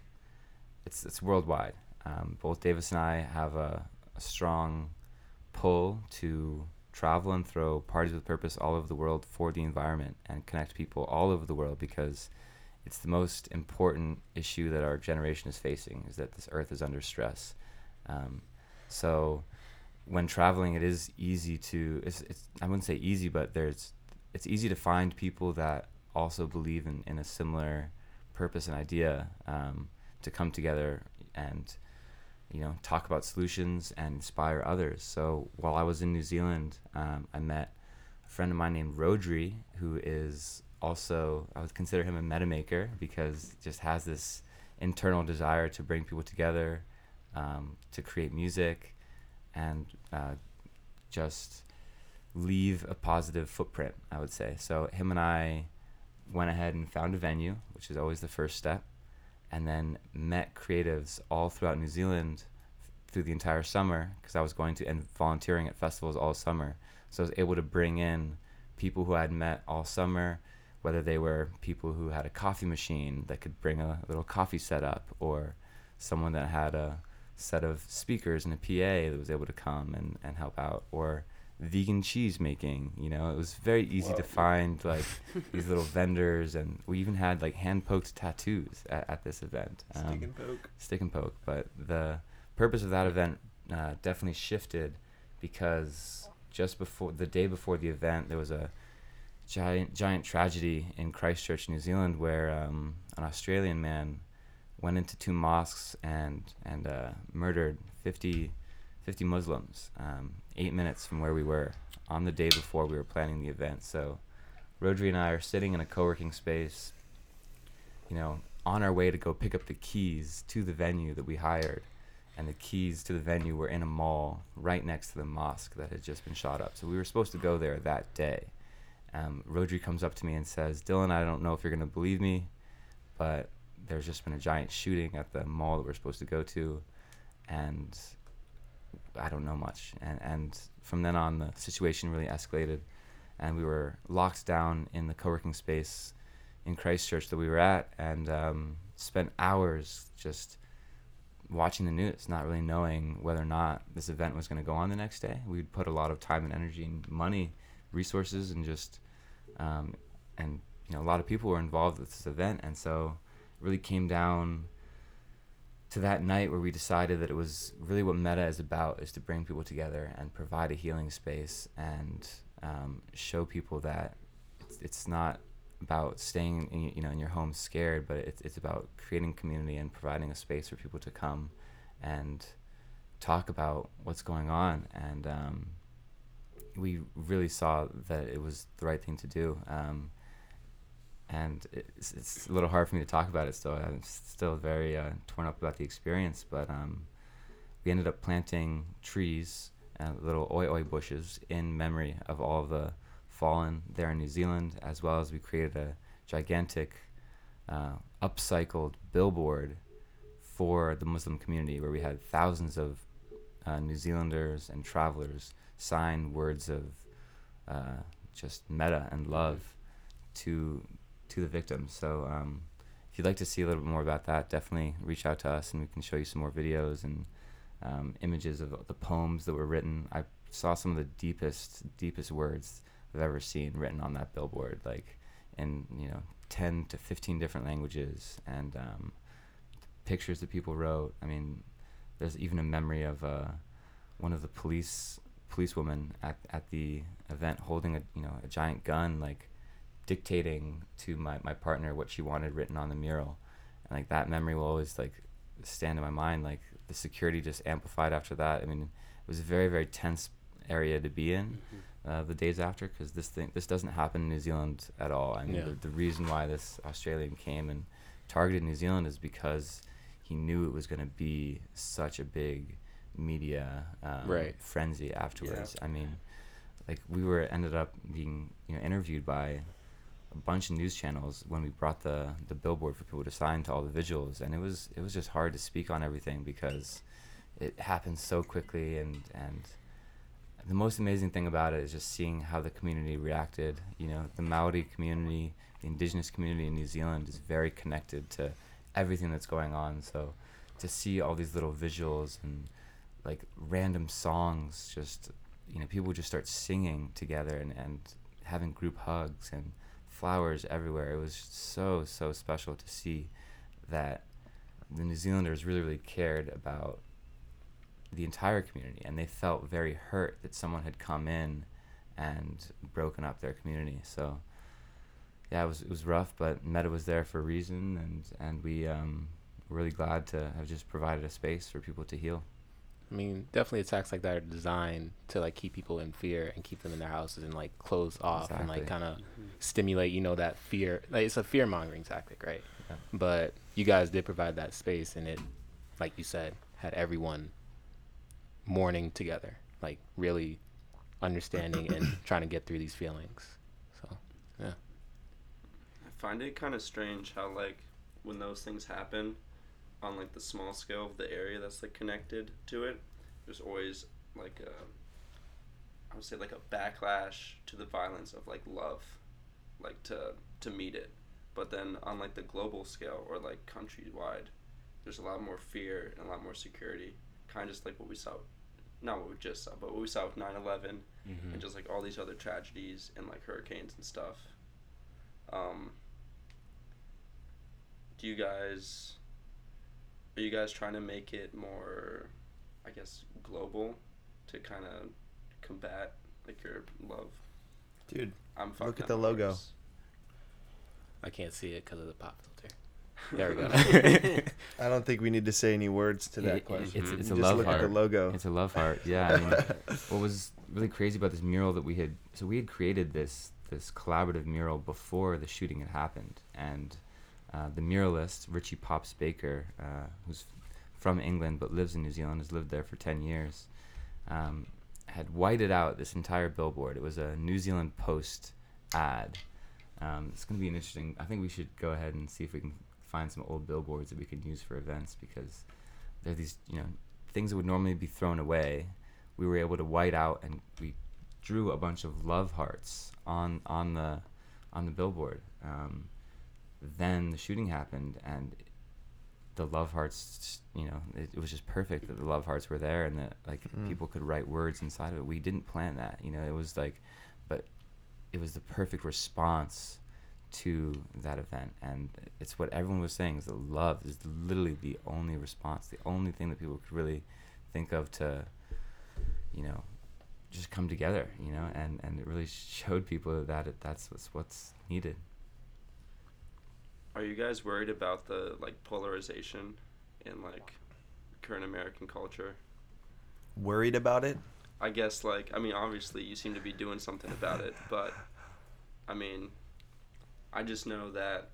it's it's worldwide. Um, both Davis and I have a, a strong pull to travel and throw parties with purpose all over the world for the environment and connect people all over the world, because it's the most important issue that our generation is facing, is that this earth is under stress. Um, so when traveling, it is easy to, it's, it's I wouldn't say easy, but there's it's easy to find people that also believe in, in a similar purpose and idea, um, to come together and, you know, talk about solutions and inspire others. So while I was in New Zealand, um, I met a friend of mine named Rodri, who is also, I would consider him a metamaker, because just has this internal desire to bring people together, um, to create music, and uh, just leave a positive footprint, I would say. So him and I went ahead and found a venue, which is always the first step, and then met creatives all throughout New Zealand f- through the entire summer, because I was going to and volunteering at festivals all summer. So I was able to bring in people who I'd met all summer, whether they were people who had a coffee machine that could bring a little coffee setup, or someone that had a set of speakers and a P A that was able to come and, and help out, or vegan cheese making. You know, it was very easy Whoa. to find like these little vendors, and we even had like hand poked tattoos at, at this event. Um, Stick and poke. stick and poke. But the purpose of that event uh, definitely shifted, because just before the day before the event, there was a giant giant tragedy in Christchurch, New Zealand, where um, an Australian man went into two mosques and and uh, murdered fifty, fifty Muslims, um, eight minutes from where we were on the day before we were planning the event. So Rodri and I are sitting in a co-working space, you know, on our way to go pick up the keys to the venue that we hired. And the keys to the venue were in a mall right next to the mosque that had just been shot up. So we were supposed to go there that day. Um, Rodri comes up to me and says, "Dylan, I don't know if you're going to believe me, but there's just been a giant shooting at the mall that we're supposed to go to, and I don't know much." And, and from then on, the situation really escalated, and we were locked down in the co-working space in Christchurch that we were at, and um, spent hours just watching the news, not really knowing whether or not this event was going to go on the next day. We'd put a lot of time and energy and money, resources, and just, um, and you know, a lot of people were involved with this event, and so it really came down to that night where we decided that it was really what Meta is about, is to bring people together and provide a healing space, and um, show people that it's, it's not about staying in, you know, in your home scared, but it's it's about creating community and providing a space for people to come and talk about what's going on. And um, we really saw that it was the right thing to do. Um, and it's, it's a little hard for me to talk about it still. I'm still very uh, torn up about the experience, but um, we ended up planting trees and little oi oi bushes in memory of all of the fallen there in New Zealand, as well as we created a gigantic uh, upcycled billboard for the Muslim community, where we had thousands of uh, New Zealanders and travelers sign words of uh, just meta and love to to the victims. So um, if you'd like to see a little bit more about that, definitely reach out to us and we can show you some more videos and um, images of the poems that were written. I saw some of the deepest, deepest words I've ever seen written on that billboard, like in, you know, ten to fifteen different languages, and um, pictures that people wrote. I mean, there's even a memory of uh, one of the police policewomen at at the event holding a, you know, a giant gun, like dictating to my, my partner what she wanted written on the mural. And like that memory will always like stand in my mind. Like the security just amplified after that. I mean, it was a very, very tense area to be in uh, the days after, because this thing this doesn't happen in New Zealand at all. I mean, Yeah. the, the reason why this Australian came and targeted New Zealand is because he knew it was going to be such a big media um, Right. frenzy afterwards. I mean, like we were ended up being, you know, interviewed by a bunch of news channels when we brought the the billboard for people to sign to all the visuals, and it was it was just hard to speak on everything because it happened so quickly. And and the most amazing thing about it is just seeing how the community reacted. You know, the Maori community, the indigenous community in New Zealand is very connected to everything that's going on. So to see all these little visuals and like random songs, just, you know, people just start singing together and, and having group hugs and flowers everywhere. It was so, so special to see that the New Zealanders really, really cared about the entire community, and they felt very hurt that someone had come in and broken up their community. So yeah, it was it was rough, but Meta was there for a reason, and and we um were really glad to have just provided a space for people to heal. I mean, definitely attacks like that are designed to like keep people in fear and keep them in their houses and like close off and like Exactly. kind of Mm-hmm. stimulate, you know, that fear. Like it's a fear mongering tactic, right? Yeah. But you guys did provide that space, and it, like you said, had everyone mourning together, like really understanding and trying to get through these feelings. So, yeah. I find it kind of strange how like when those things happen on like the small scale of the area that's like connected to it, there's always like a, I would say like a backlash to the violence of like love, like to to meet it. But then on like the global scale or like countrywide, there's a lot more fear and a lot more security, kind of just like what we saw, not what we just saw, but what we saw with nine eleven Mm-hmm. and just like all these other tragedies and like hurricanes and stuff. Um, do you guys, are you guys trying to make it more, I guess, global to kind of combat like your love? Dude, I'm fucking look at up the my logo. words. I can't see it because of the pop filter. There we go. I don't think we need to say any words to It- that it- question. it's- it's You a just love look at the heart. logo. It's a love heart. Yeah. I mean, what was really crazy about this mural that we had, so we had created this this collaborative mural before the shooting had happened, and uh, the muralist Richie Pops Baker, uh, who's from England but lives in New Zealand, has lived there for ten years, um, had whited out this entire billboard. It was a New Zealand Post ad. Um, it's going to be an interesting. I think we should go ahead and see if we can find some old billboards that we could use for events, because they're these, you know, things that would normally be thrown away. We were able to white out, and we drew a bunch of love hearts on on the on the billboard. Um, then the shooting happened, and the love hearts, you know, it, it was just perfect that the love hearts were there, and that like Mm. people could write words inside of it. We didn't plan that, you know. It was like, but it was the perfect response to that event, and it's what everyone was saying, is that love is literally the only response, the only thing that people could really think of to, you know, just come together, you know, and and it really showed people that it, that's what's what's needed. Are you guys worried about the like polarization in like current American culture? Worried about it? I guess like I mean obviously you seem to be doing something about it, but I mean I just know that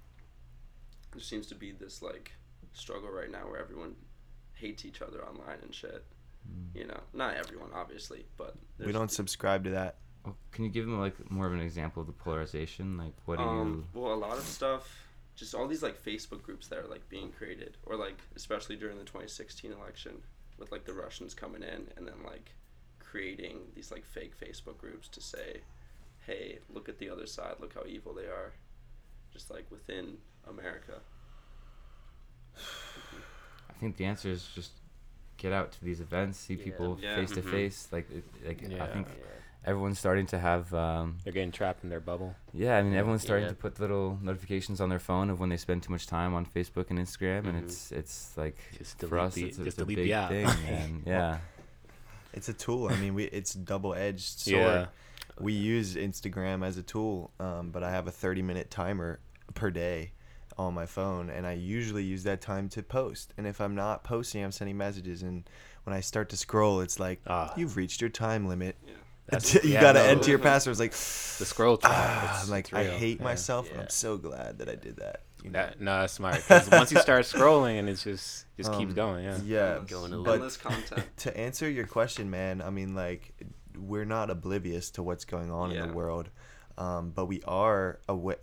there seems to be this like struggle right now where everyone hates each other online and shit. You know, not everyone obviously, but We there's- don't subscribe to that. Well, can you give them like more of an example of the polarization? Like, what do um, Well, a lot of stuff, just all these like Facebook groups that are like being created, or like especially during the twenty sixteen election, with like the Russians coming in and then like creating these like fake Facebook groups to say, hey, look at the other side, look how evil they are, just like within America. I think the answer is just get out to these events, see Yeah. people Yeah. face to Mhm. face. Like, it, like I Yeah. think Yeah. everyone's starting to have. Um, They're getting trapped in their bubble. yeah, I mean, Yeah. everyone's starting Yeah. to put little notifications on their phone of when they spend too much time on Facebook and Instagram, and Mhm. it's it's like Just for delete us, the, it's, a- just it's a delete big the app. thing, and yeah. It's a tool. I mean, we it's double edged sword. Yeah. We use Instagram as a tool, um, but I have a thirty minute timer per day on my phone, and I usually use that time to post. And if I'm not posting, I'm sending messages. And when I start to scroll, it's like, Ah. you've reached your time limit. Yeah. That's- you yeah, gotta no. enter your password. It's like, The scroll trap. ah, it's, I'm like, it's I real. hate Yeah. myself, and Yeah. I'm so glad that I did that. You know? That, no, that's smart. Because once you start scrolling, and it's just just keeps Um, going. Yeah. Yeah, Going to but Endless content. to answer your question, man, I mean, like, we're not oblivious to what's going on in Yeah. the world, um, but we are aware,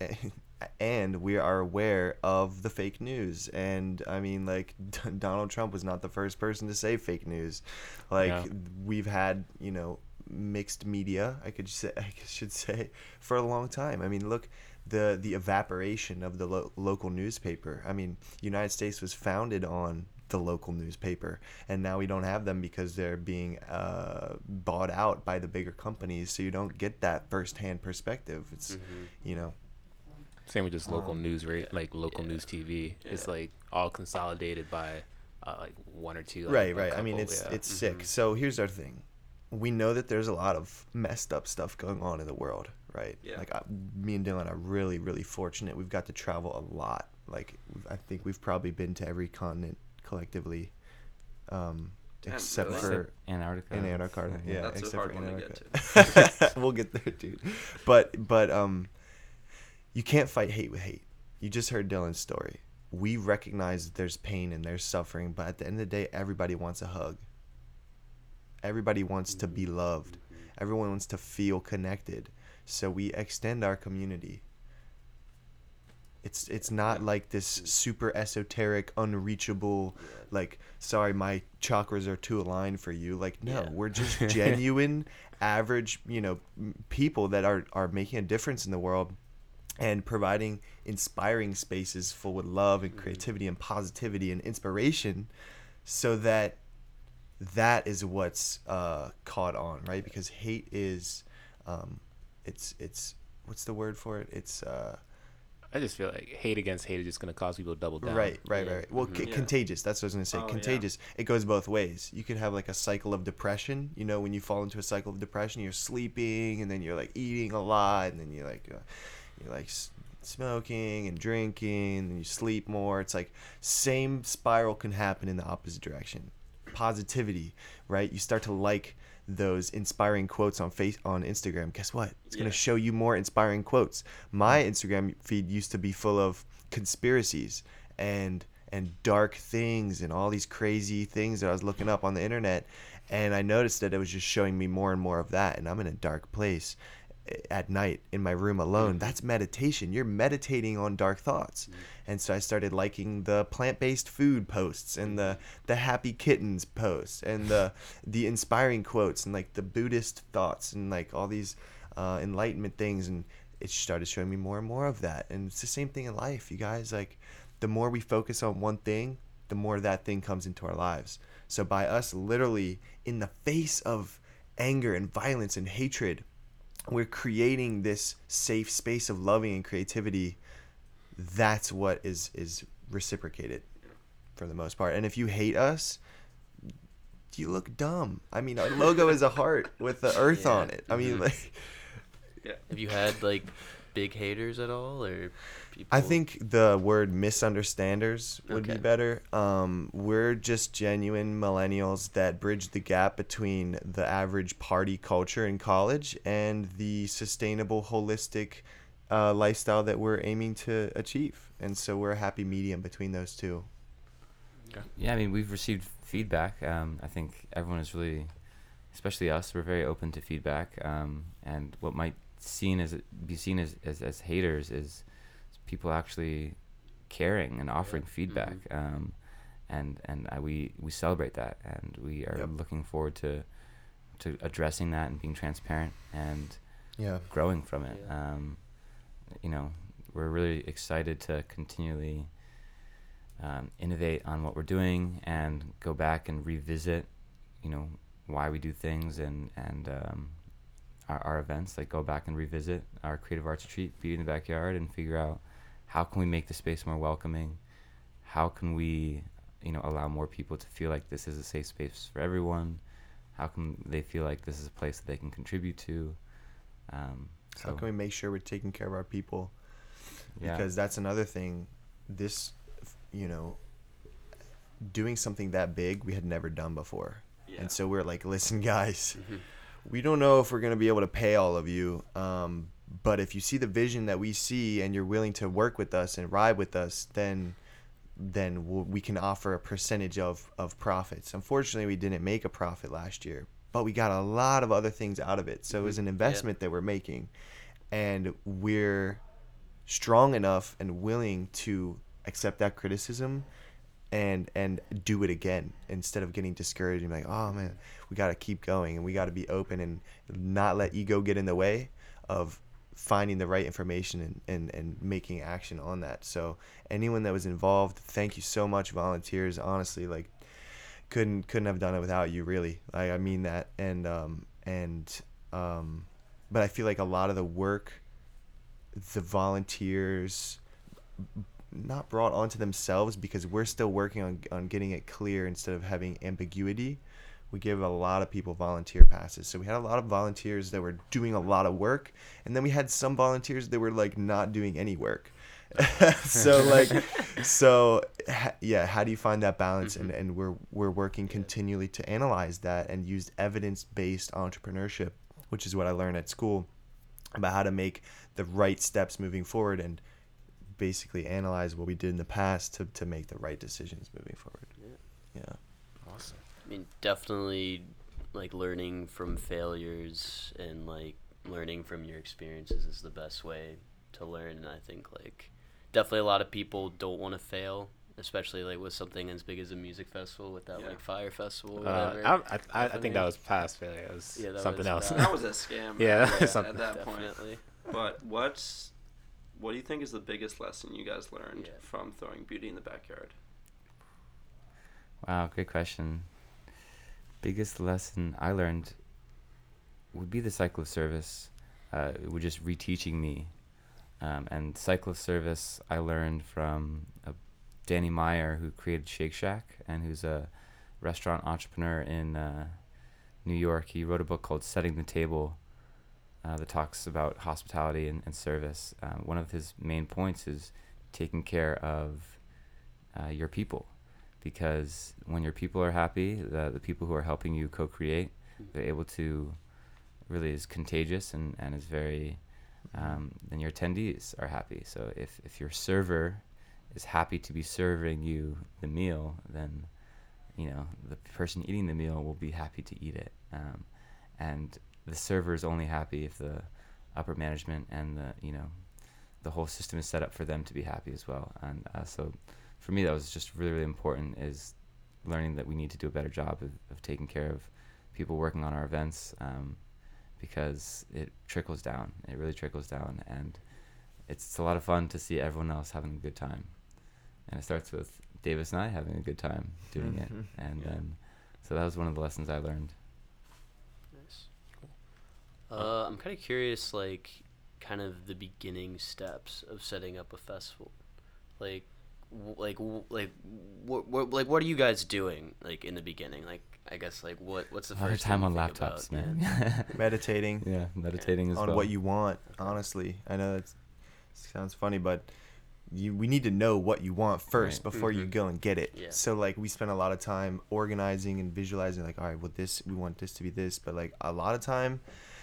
and we are aware of the fake news. And I mean, like, Donald Trump was not the first person to say fake news. Like, Yeah. we've had, you know, mixed media, I could say, I should say, for a long time. I mean, look. The, the evaporation of the lo- local newspaper. I mean, United States was founded on the local newspaper, and now we don't have them because they're being uh, bought out by the bigger companies, so you don't get that firsthand perspective. It's, Mhm. you know, Same with just local Um, news, right? Like local yeah. news T V. It's Yeah. like all consolidated by uh, like one or two. Like, right, a right. I mean, couple, it's yeah. it's sick. Mhm. So here's our thing: we know that there's a lot of messed up stuff going on in the world, right? Yeah. Like I, me and Dylan are really, really fortunate. We've got to travel a lot. Like we've- I think we've probably been to every continent collectively, um, Damn, except really? for Antarctica. in Antarctica. Yeah, That's a except hard for one to Antarctica. get We'll get there, dude. But but um, you can't fight hate with hate. You just heard Dylan's story. We recognize that there's pain and there's suffering, but at the end of the day, everybody wants a hug. Everybody wants to be loved. Everyone wants to feel connected. So we extend our community. It's it's not like this super esoteric, unreachable, like, sorry, my chakras are too aligned for you. Like, no, Yeah. we're just genuine, average, you know, m- people that are, are making a difference in the world and providing inspiring spaces full with love and creativity and positivity and inspiration, so that that is what's uh, caught on, right? Because hate is, um, it's it's what's the word for it? It's uh, I just feel like hate against hate is just gonna cause people to double down. right, right, Yeah. right. Well, Mhm. c- Yeah. contagious. That's what I was gonna say. Oh, yeah. Contagious. It goes both ways. You could have like a cycle of depression. You know, when you fall into a cycle of depression, you're sleeping, and then you're like eating a lot, and then you're like, uh, you're like s- smoking and drinking, and you sleep more. It's like same spiral can happen in the opposite direction. Positivity, right? You start to like those inspiring quotes on face on Instagram. Guess what? It's gonna Yeah. show you more inspiring quotes. My Instagram feed used to be full of conspiracies and and dark things and all these crazy things that I was looking up on the internet, and I noticed that it was just showing me more and more of that, and I'm in a dark place at night in my room alone. That's meditation. You're meditating on dark thoughts. And so I started liking the plant-based food posts and the the happy kittens posts and the the inspiring quotes and like the Buddhist thoughts and like all these uh, enlightenment things, and it started showing me more and more of that. And it's the same thing in life, you guys. Like, the more we focus on one thing, the more that thing comes into our lives. So by us literally in the face of anger and violence and hatred, we're creating this safe space of loving and creativity. That's what is is reciprocated for the most part. And if you hate us, you look dumb. I mean, our logo is a heart with the earth Yeah. on it. I mean, Mhm. like, Have you had like big haters at all, or people? I think the word misunderstanders would be Okay. better. Um, we're just genuine millennials that bridge the gap between the average party culture in college and the sustainable, holistic uh, lifestyle that we're aiming to achieve. And so we're a happy medium between those two. Yeah, I mean, we've received feedback. Um, I think everyone is really, especially us, we're very open to feedback. Um, and what might seen as be seen as, as, as haters is people actually caring and offering feedback. Um, and and I, we we celebrate that, and we are Yep. looking forward to to addressing that and being transparent and Yeah. growing from it. Yeah. Um, you know, we're really excited to continually um, innovate on what we're doing and go back and revisit, you know, why we do things and and um, our, our events. Like go back and revisit our creative arts retreat, Beauty in the Backyard, and figure out how can we make the space more welcoming. How can we, you know, allow more people to feel like this is a safe space for everyone? How can they feel like this is a place that they can contribute to? Um, so How can we make sure we're taking care of our people? yeah. Because that's another thing. This, you know, doing something that big we had never done before. Yeah. And so we're like, listen, guys, Mhm. we don't know if we're going to be able to pay all of you. Um, but if you see the vision that we see and you're willing to work with us and ride with us, then then we'll, we can offer a percentage of, of profits. Unfortunately, we didn't make a profit last year, but we got a lot of other things out of it. So it was an investment that we're making. And we're strong enough and willing to accept that criticism and and do it again instead of getting discouraged and be like, oh man, we got to keep going and we got to be open and not let ego get in the way of finding the right information and, and, and making action on that. So anyone that was involved, thank you so much, volunteers. Honestly, like couldn't couldn't have done it without you, really. Like, I mean that. And um and um but I feel like a lot of the work the volunteers not brought onto themselves, because we're still working on on getting it clear instead of having ambiguity. We give a lot of people volunteer passes. So we had a lot of volunteers that were doing a lot of work, and then we had some volunteers that were like not doing any work. so like so ha- yeah, how do you find that balance? And and we're we're working continually to analyze that and use evidence-based entrepreneurship, which is what I learned at school, about how to make the right steps moving forward and basically analyze what we did in the past to, to make the right decisions moving forward. Yeah. Yeah. Awesome. I mean, definitely, like, learning from failures and, like, learning from your experiences is the best way to learn. And I think, like, definitely a lot of people don't want to fail, especially, like, with something as big as a music festival, with that, Yeah. like, Fire Festival or Uh, whatever. I, I, I, I think that was past failure. It was Yeah, that something was else. bad. That was a scam. Yeah, at, something- at that point. Definitely. But what's what do you think is the biggest lesson you guys learned Yeah. from throwing Beauty in the Backyard? Wow, great question. Biggest lesson I learned would be the cycle of service. Uh, it was just reteaching me. Um, and cycle of service I learned from uh, Danny Meyer, who created Shake Shack and who's a restaurant entrepreneur in uh, New York. He wrote a book called Setting the Table uh, that talks about hospitality and, and service. Uh, one of his main points is taking care of uh, your people. Because when your people are happy, the, the people who are helping you co-create, they're able to, really is contagious and, and is very, um, then your attendees are happy. So if, if your server is happy to be serving you the meal, then, you know, the person eating the meal will be happy to eat it. Um, and the server is only happy if the upper management and the, you know, the whole system is set up for them to be happy as well. And uh, so for me, that was just really, really important, is learning that we need to do a better job of, of taking care of people working on our events, um, because it trickles down. It really trickles down. And it's, it's a lot of fun to see everyone else having a good time. And it starts with Davis and I having a good time doing Mhm. it. And Yeah. then, so that was one of the lessons I learned. Nice. Uh, I'm kind of curious, like, kind of the beginning steps of setting up a festival. Like, w- like, w- like, what, what, like, what are you guys doing, like, in the beginning? Like, I guess, like, what, what's the A lot of first time thing on you think laptops, about? man. Meditating Yeah, meditating as on well. what you want, honestly. I know it sounds funny, but you we need to know what you want first Right. before you Mhm. go and get it. Yeah. So like we spend a lot of time organizing and visualizing, like, all right, well, this, we want this to be this, but like a lot of time,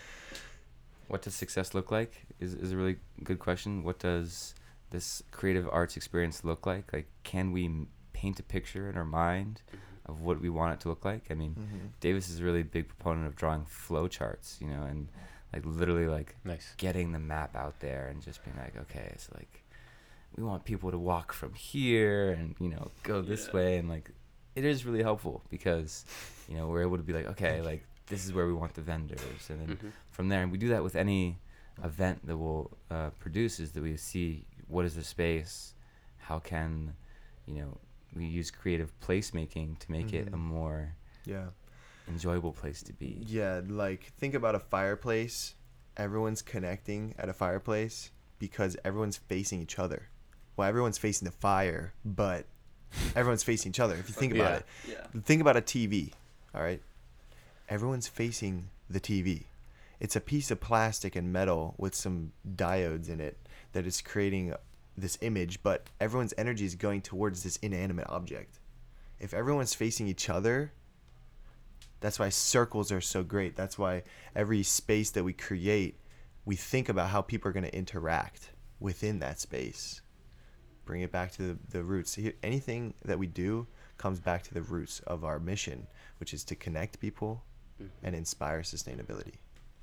What does success look like is, is a really good question. What does this creative arts experience look like? Like, can we m- paint a picture in our mind Mhm. of what we want it to look like? I mean, mm-hmm. Davis is a really big proponent of drawing flow charts, you know, and like literally like Nice. getting the map out there and just being like, okay, so like we want people to walk from here and, you know, go this Yeah. way. And like, it is really helpful because, you know, we're able to be like, okay, like this is where we want the vendors. And then Mhm. from there, and we do that with any event that we'll uh, produce, is that we see what is the space, how can you know, we use creative placemaking to make it Mhm. a more Yeah. enjoyable place to be. Yeah, like think about a fireplace. Everyone's connecting at a fireplace because everyone's facing each other. Well, everyone's facing the fire, but everyone's facing each other. If you think about Yeah. it, Yeah. think about a T V. All right, everyone's facing the T V. It's a piece of plastic and metal with some diodes in it that is creating this image, but everyone's energy is going towards this inanimate object. If everyone's facing each other, that's why circles are so great. That's why every space that we create, we think about how people are going to interact within that space. Bring it back to the, the roots. Here- Anything that we do comes back to the roots of our mission, which is to connect people and inspire sustainability.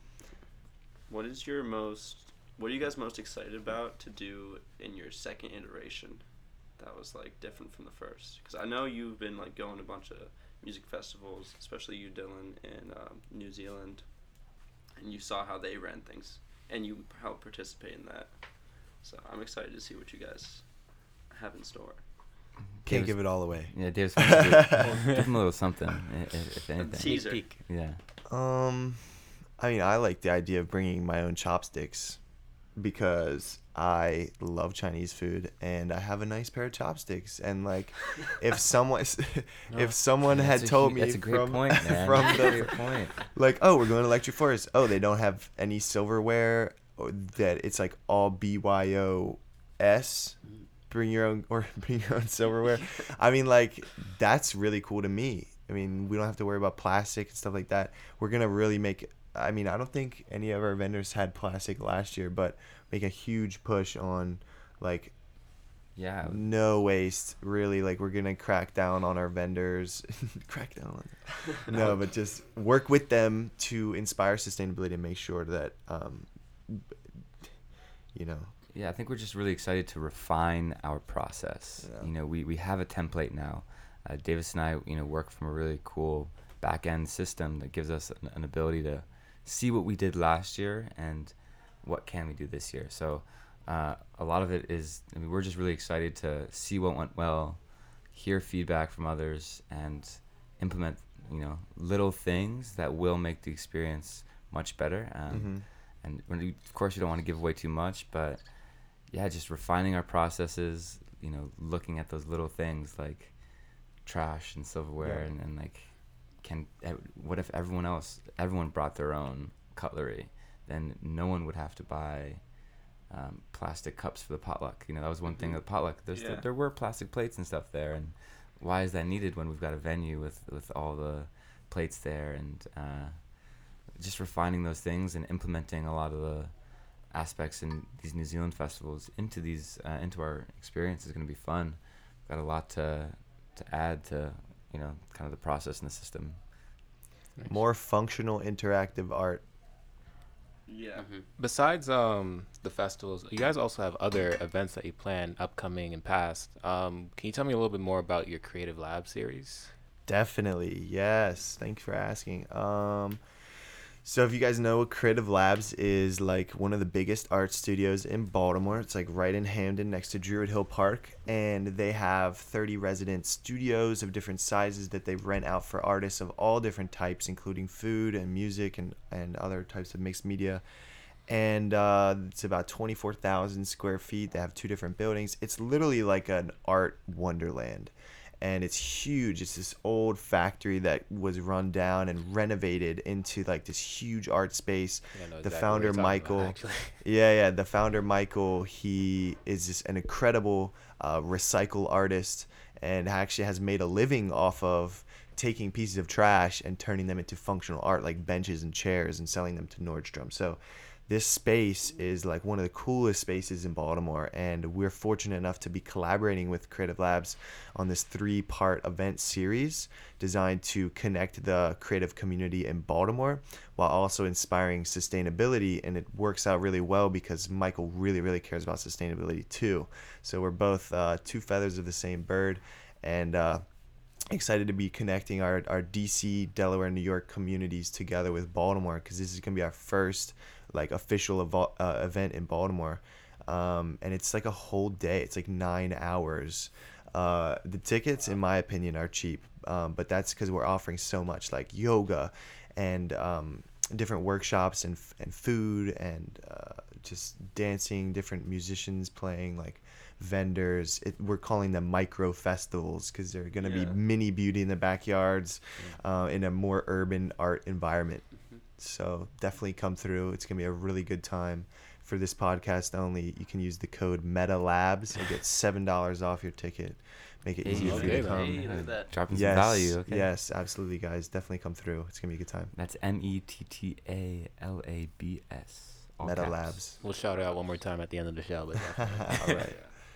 What is your most? What are you guys most excited about to do in your second iteration? That was like different from the first, because I know you've been like going to a bunch of music festivals, especially you, Dylan, in um, New Zealand, and you saw how they ran things, and you helped participate in that. So I'm excited to see what you guys have in store. Can't Davis- give it all away. Yeah, Davis, why don't you give, give him a little something, i- if, if anything. Teaser. Peek. Yeah. Um, I mean, I like the idea of bringing my own chopsticks because I love Chinese food and I have a nice pair of chopsticks. And like, if someone, if someone That's had a told hu- me that's a great from point, man. from That's a the great point. like, oh, we're going to Electric Forest. Oh, they don't have any silverware. Or that it's like all B Y O S. Bring your own or bring your own silverware. I mean, like that's really cool to me. I mean, we don't have to worry about plastic and stuff like that. We're gonna really make. I mean, I don't think any of our vendors had plastic last year, but make a huge push on like Yeah. no waste. Really, like we're gonna crack down on our vendors. Crack down on them. No, but just work with them to inspire sustainability and make sure that um, you know. Yeah, I think we're just really excited to refine our process. Yeah. You know, we, we have a template now. Uh, Davis and I, you know, work from a really cool back end system that gives us an, an ability to see what we did last year and what can we do this year. So uh, a lot of it is, I mean, we're just really excited to see what went well, hear feedback from others, and implement, you know, little things that will make the experience much better. Um, Mhm. And when we, of course, we don't want to give away too much, but yeah, just refining our processes, you know, looking at those little things like trash and silverware, Yeah. and, and like, can ev- what if everyone else, everyone brought their own cutlery? Then no one would have to buy um, plastic cups for the potluck. You know, that was one thing Mhm. at the potluck. There's Yeah. there were plastic plates and stuff there, and why is that needed when we've got a venue with with all the plates there? And uh, just refining those things and implementing a lot of the aspects in these New Zealand festivals into these uh, into our experience is going to be fun. Got a lot to to add to, you know, kind of the process and the system. More functional, interactive art. Yeah. Mhm. Besides um the festivals, you guys also have other events that you plan upcoming and past. Um, can you tell me a little bit more about your Creative Lab series? Definitely, yes. Thanks for asking. Um, so if you guys know, Creative Labs is like one of the biggest art studios in Baltimore. It's like right in Hamden, next to Druid Hill Park, and they have thirty resident studios of different sizes that they rent out for artists of all different types, including food and music and and other types of mixed media. And uh, it's about twenty-four thousand square feet. They have two different buildings. It's literally like an art wonderland. And it's huge. It's this old factory that was run down and renovated into like this huge art space. I think I know The exactly what founder, you're talking Michael, about, actually. Yeah, yeah. The founder, Michael, he is just an incredible uh, recycle artist and actually has made a living off of taking pieces of trash and turning them into functional art like benches and chairs and selling them to Nordstrom. So this space is like one of the coolest spaces in Baltimore, and we're fortunate enough to be collaborating with Creative Labs on this three-part event series designed to connect the creative community in Baltimore while also inspiring sustainability. And it works out really well because Michael really, really cares about sustainability too. So we're both uh, two feathers of the same bird, and uh, excited to be connecting our, our D C, Delaware, New York communities together with Baltimore, because this is going to be our first like official evo- uh, event in Baltimore. Um, and it's like a whole day. It's like nine hours Uh, the tickets, in my opinion, are cheap, um, but that's because we're offering so much, like yoga and um, different workshops and f- and food and uh, just dancing, different musicians playing, like vendors. It, we're calling them micro festivals because they're going to Yeah. be mini beauty in the backyards, uh, in a more urban art environment. So definitely come through. It's gonna be a really good time. For this podcast only, you can use the code METALABS and get seven dollars off your ticket. Make it Hey, easier for you okay, to man. come. Hey, look at that. Dropping Yes, some value. Okay. yes, absolutely, guys. Definitely come through. It's gonna be a good time. That's M E T T A L A B S. all Meta caps. Labs. We'll shout it out one more time at the end of the show. But definitely. All right.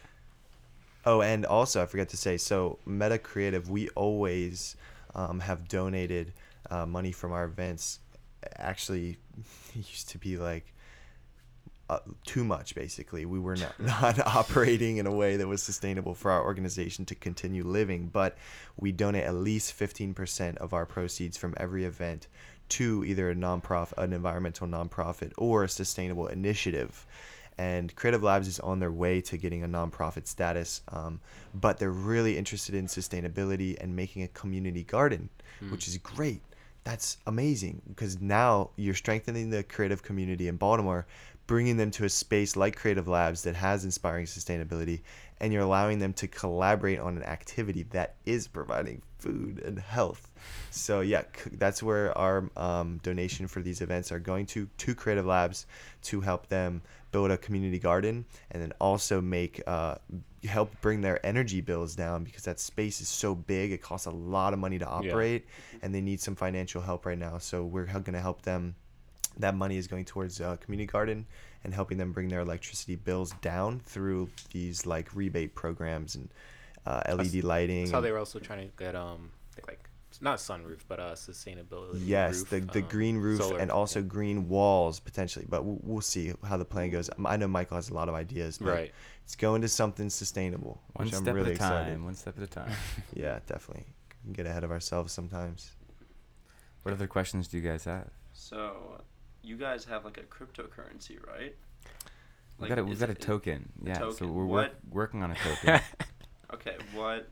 Oh, and also I forgot to say, so Meta Creative, we always um, have donated uh, money from our events. Actually, it used to be like uh, too much. Basically, we were not not operating in a way that was sustainable for our organization to continue living. But we donate at least fifteen percent of our proceeds from every event to either a nonprofit, an environmental nonprofit, or a sustainable initiative. And Creative Labs is on their way to getting a nonprofit status, um, but they're really interested in sustainability and making a community garden, Mm. which is great. That's amazing because now you're strengthening the creative community in Baltimore, bringing them to a space like Creative Labs that has inspiring sustainability, and you're allowing them to collaborate on an activity that is providing food and health. So yeah, c- that's where our um, donation for these events are going to to Creative Labs to help them build a community garden, and then also make uh, help bring their energy bills down because that space is so big. It costs a lot of money to operate, and they need some financial help right now. So we're going to help them. That money is going towards uh, community garden and helping them bring their electricity bills down through these like rebate programs and uh, L E D lighting. That's how and- they were also trying to get um like not sunroof but uh sustainability. Yes, roof, the the um, green roof solar, and also yeah. green walls potentially, but we'll, we'll see how the plan goes. Um, I know Michael has a lot of ideas, but Right. it's going to something sustainable, One which I'm step really at a time. excited. One step at a time. Yeah, definitely. We can get ahead of ourselves sometimes. What other questions do you guys have? So, you guys have like a cryptocurrency, right? We've Like, got a, we've is got a it- token. a Yeah, so token. we're What- work, working on a token. Okay, what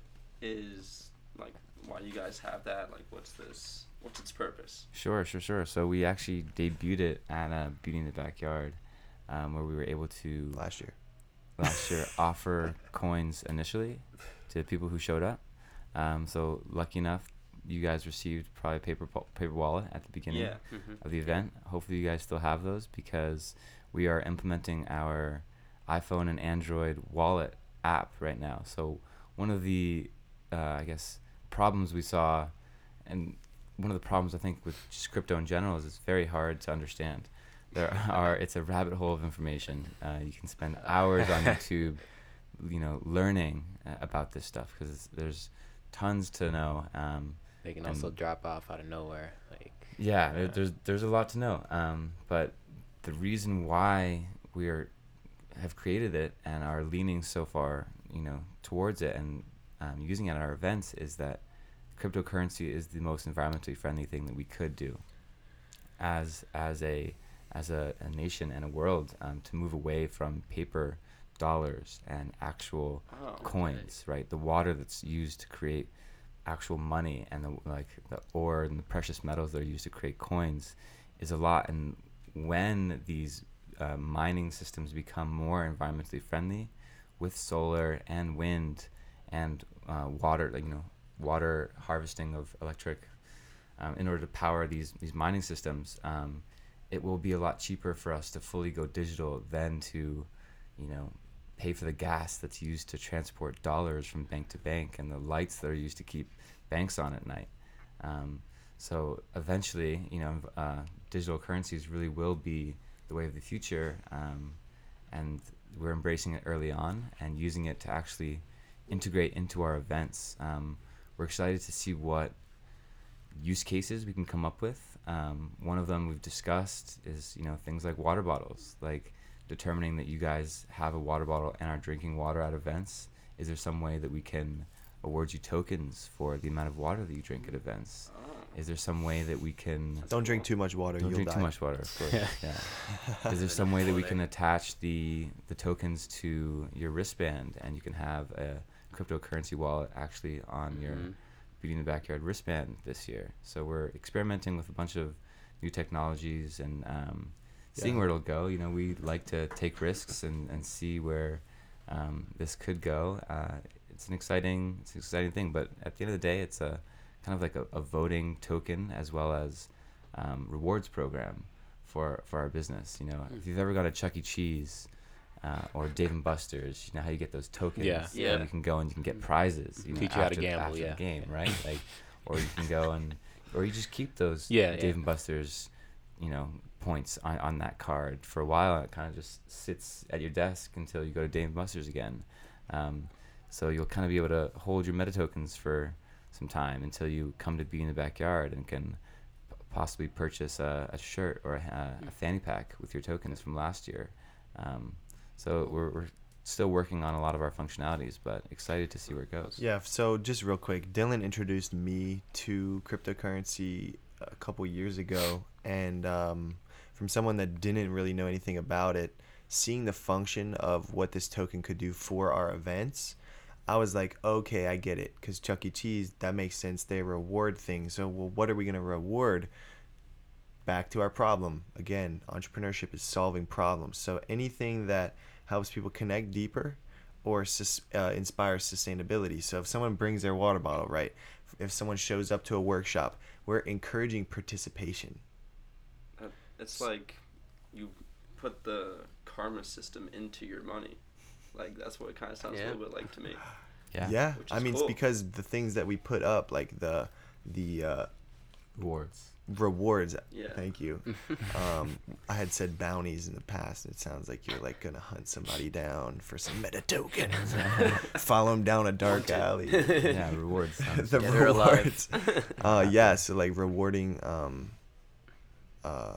is like? Why do you guys have that? Like, what's this? What's its purpose? Sure, sure, sure. So we actually debuted it at uh, Beauty in the Backyard, um, where we were able to Last year. last year offer coins initially to people who showed up. Um, so lucky enough, you guys received probably a paper po- paper wallet at the beginning Yeah. Mm-hmm. of the event. Hopefully, you guys still have those because we are implementing our iPhone and Android wallet app right now. So one of the, uh, I guess, problems we saw, and one of the problems I think with just crypto in general is it's very hard to understand. There are it's a rabbit hole of information. Uh, you can spend hours on YouTube, you know, learning uh, about this stuff because there's tons to know. Um, They can also and- drop off out of nowhere. Like yeah, there- Yeah. there's there's a lot to know. Um, but the reason why we are have created it and are leaning so far, you know, towards it and um, using it at our events is that cryptocurrency is the most environmentally friendly thing that we could do as as a as a, a nation and a world um, to move away from paper dollars and actual Oh, okay. coins, right? The water that's used to create actual money and the like the ore and the precious metals that are used to create coins is a lot. And when these uh, mining systems become more environmentally friendly with solar and wind and uh, water, like, you know, water harvesting of electric um, in order to power these these mining systems, um, it will be a lot cheaper for us to fully go digital than to, you know, pay for the gas that's used to transport dollars from bank to bank and the lights that are used to keep banks on at night. Um, so eventually, you know, uh, digital currencies really will be the way of the future, um, and we're embracing it early on and using it to actually integrate into our events. Um, we're excited to see what use cases we can come up with. Um, one of them we've discussed is, you know, things like water bottles, like determining that you guys have a water bottle and are drinking water at events. Is there some way that we can award you tokens for the amount of water that you drink at events? Oh. Is there some way that we can Don't drink too much water. don't you'll drink die. too much water, of course. Yeah. Is there some way that we can attach the the tokens to your wristband and you can have a cryptocurrency wallet actually on your Mhm. Beauty in the Backyard wristband this year. So we're experimenting with a bunch of new technologies and um, seeing Yeah. where it'll go. You know, we like to take risks and, and see where um, this could go. Uh, it's an exciting, it's an exciting thing. But at the end of the day, it's a kind of like a, a voting token as well as um, rewards program for for our business. You know, if you've ever gone to Chuck E. Cheese uh, or Dave and Buster's, you know how you get those tokens. Yeah. Yeah. And you can go and you can get prizes. You know, Teach you how to after- gamble, after yeah. the game, right? Like, or you can go and, or you just keep those Yeah, Dave yeah. and Buster's, you know, points on, on that card for a while, and it kind of just sits at your desk until you go to Dave and Buster's again. Um, so you'll kind of be able to hold your meta tokens for some time until you come to Be in the Backyard and can p- possibly purchase a, a shirt or a, a fanny pack with your tokens from last year. Um, so we're, we're still working on a lot of our functionalities, but excited to see where it goes. Yeah, so just real quick, Dylan introduced me to cryptocurrency a couple years ago, and um, from someone that didn't really know anything about it, seeing the function of what this token could do for our events, I was like, okay, I get it, because Chuck E. Cheese, that makes sense. They reward things. So, well, what are we going to reward? Back to our problem. Again, entrepreneurship is solving problems. So anything that helps people connect deeper or sus- uh, inspires sustainability. So if someone brings their water bottle, right? If someone shows up to a workshop, we're encouraging participation. Uh, It's like you put the karma system into your money. Like that's what it kind of sounds Yeah. a little bit like to me. Yeah. Yeah, Which I is mean, cool. it's because the things that we put up, like the the uh, Rewards. rewards. Yeah. Thank you. Um, I had said bounties in the past, and it sounds like you're like gonna hunt somebody down for some meta tokens. Follow them down a dark Wanted. alley. Yeah, rewards. sounds The Dead or alive. rewards. uh, yeah, so like rewarding um, uh,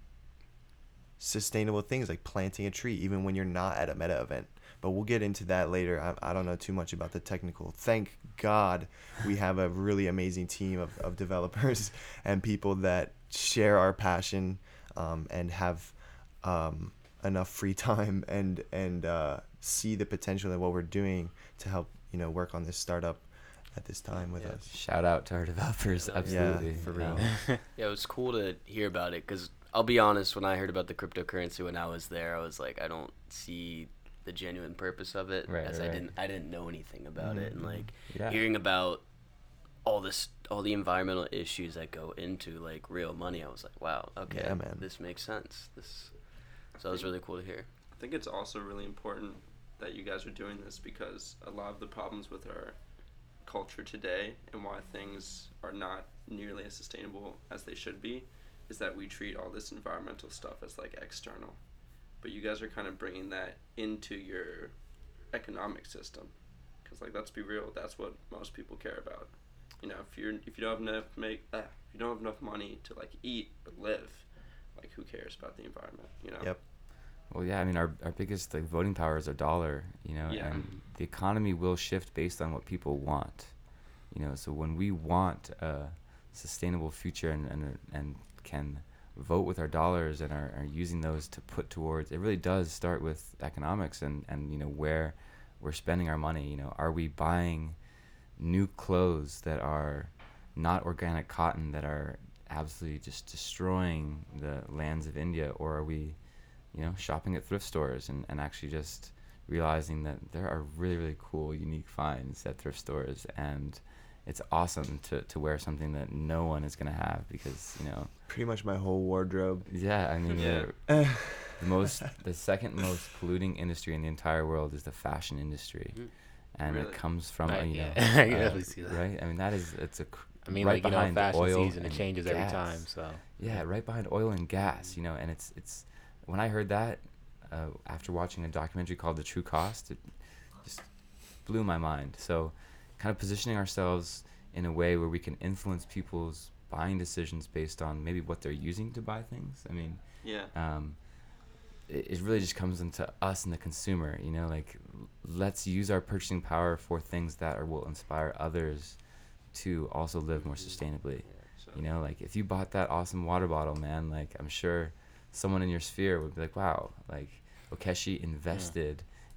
sustainable things like planting a tree, even when you're not at a meta event. But we'll get into that later. I, I don't know too much about the technical. Thank God we have a really amazing team of, of developers and people that share our passion um, and have um, enough free time and and uh, see the potential in what we're doing to help you know work on this startup at this time with Yeah. us. Shout out to our developers. Yeah, Absolutely. for real. Um, Yeah, it was cool to hear about it because I'll be honest, when I heard about the cryptocurrency when I was there, I was like, I don't see the genuine purpose of it, Right, as right, I right. didn't I didn't know anything about it, and Mhm. like yeah. hearing about all this all the environmental issues that go into like real money, I was like, wow, okay, Yeah, man. this makes sense. This so it was really cool to hear. I think it's also really important that you guys are doing this because a lot of the problems with our culture today and why things are not nearly as sustainable as they should be is that we treat all this environmental stuff as like external. But you guys are kind of bringing that into your economic system because like let's be real, that's what most people care about. You know, if you're if you don't have enough make uh, if you don't have enough money to like eat or live, like who cares about the environment, you know? Yep. Well, yeah. I mean, our our biggest like voting power is our dollar. You know, Yeah. and the economy will shift based on what people want. You know, so when we want a sustainable future and and and can vote with our dollars and are, are using those to put towards, it really does start with economics and and you know where we're spending our money. You know, are we buying new clothes that are not organic cotton that are absolutely just destroying the lands of India, or are we, you know, shopping at thrift stores and, and actually just realizing that there are really, really cool, unique finds at thrift stores, and it's awesome to, to wear something that no one is going to have because, you know, Pretty much my whole wardrobe. yeah, I mean, Yeah. the the most, the second most polluting industry in the entire world is the fashion industry. Mhm. And Really? it comes from, uh, Right, you yeah. know, I can uh, definitely see that. right? I mean, that is, it's a, cr- I mean, right like, you know, behind fashion oil season, it and changes every gas. time, so. Yeah, right behind oil and gas, you know, and it's it's when I heard that uh, after watching a documentary called The True Cost, it just blew my mind. So, kind of positioning ourselves in a way where we can influence people's buying decisions based on maybe what they're using to buy things. I mean, Yeah. um, it, it really just comes into us and the consumer, you know, like l- let's use our purchasing power for things that are, will inspire others to also live more sustainably. So, You know, like if you bought that awesome water bottle, man, like I'm sure someone in your sphere would be like, wow, like Okeshi invested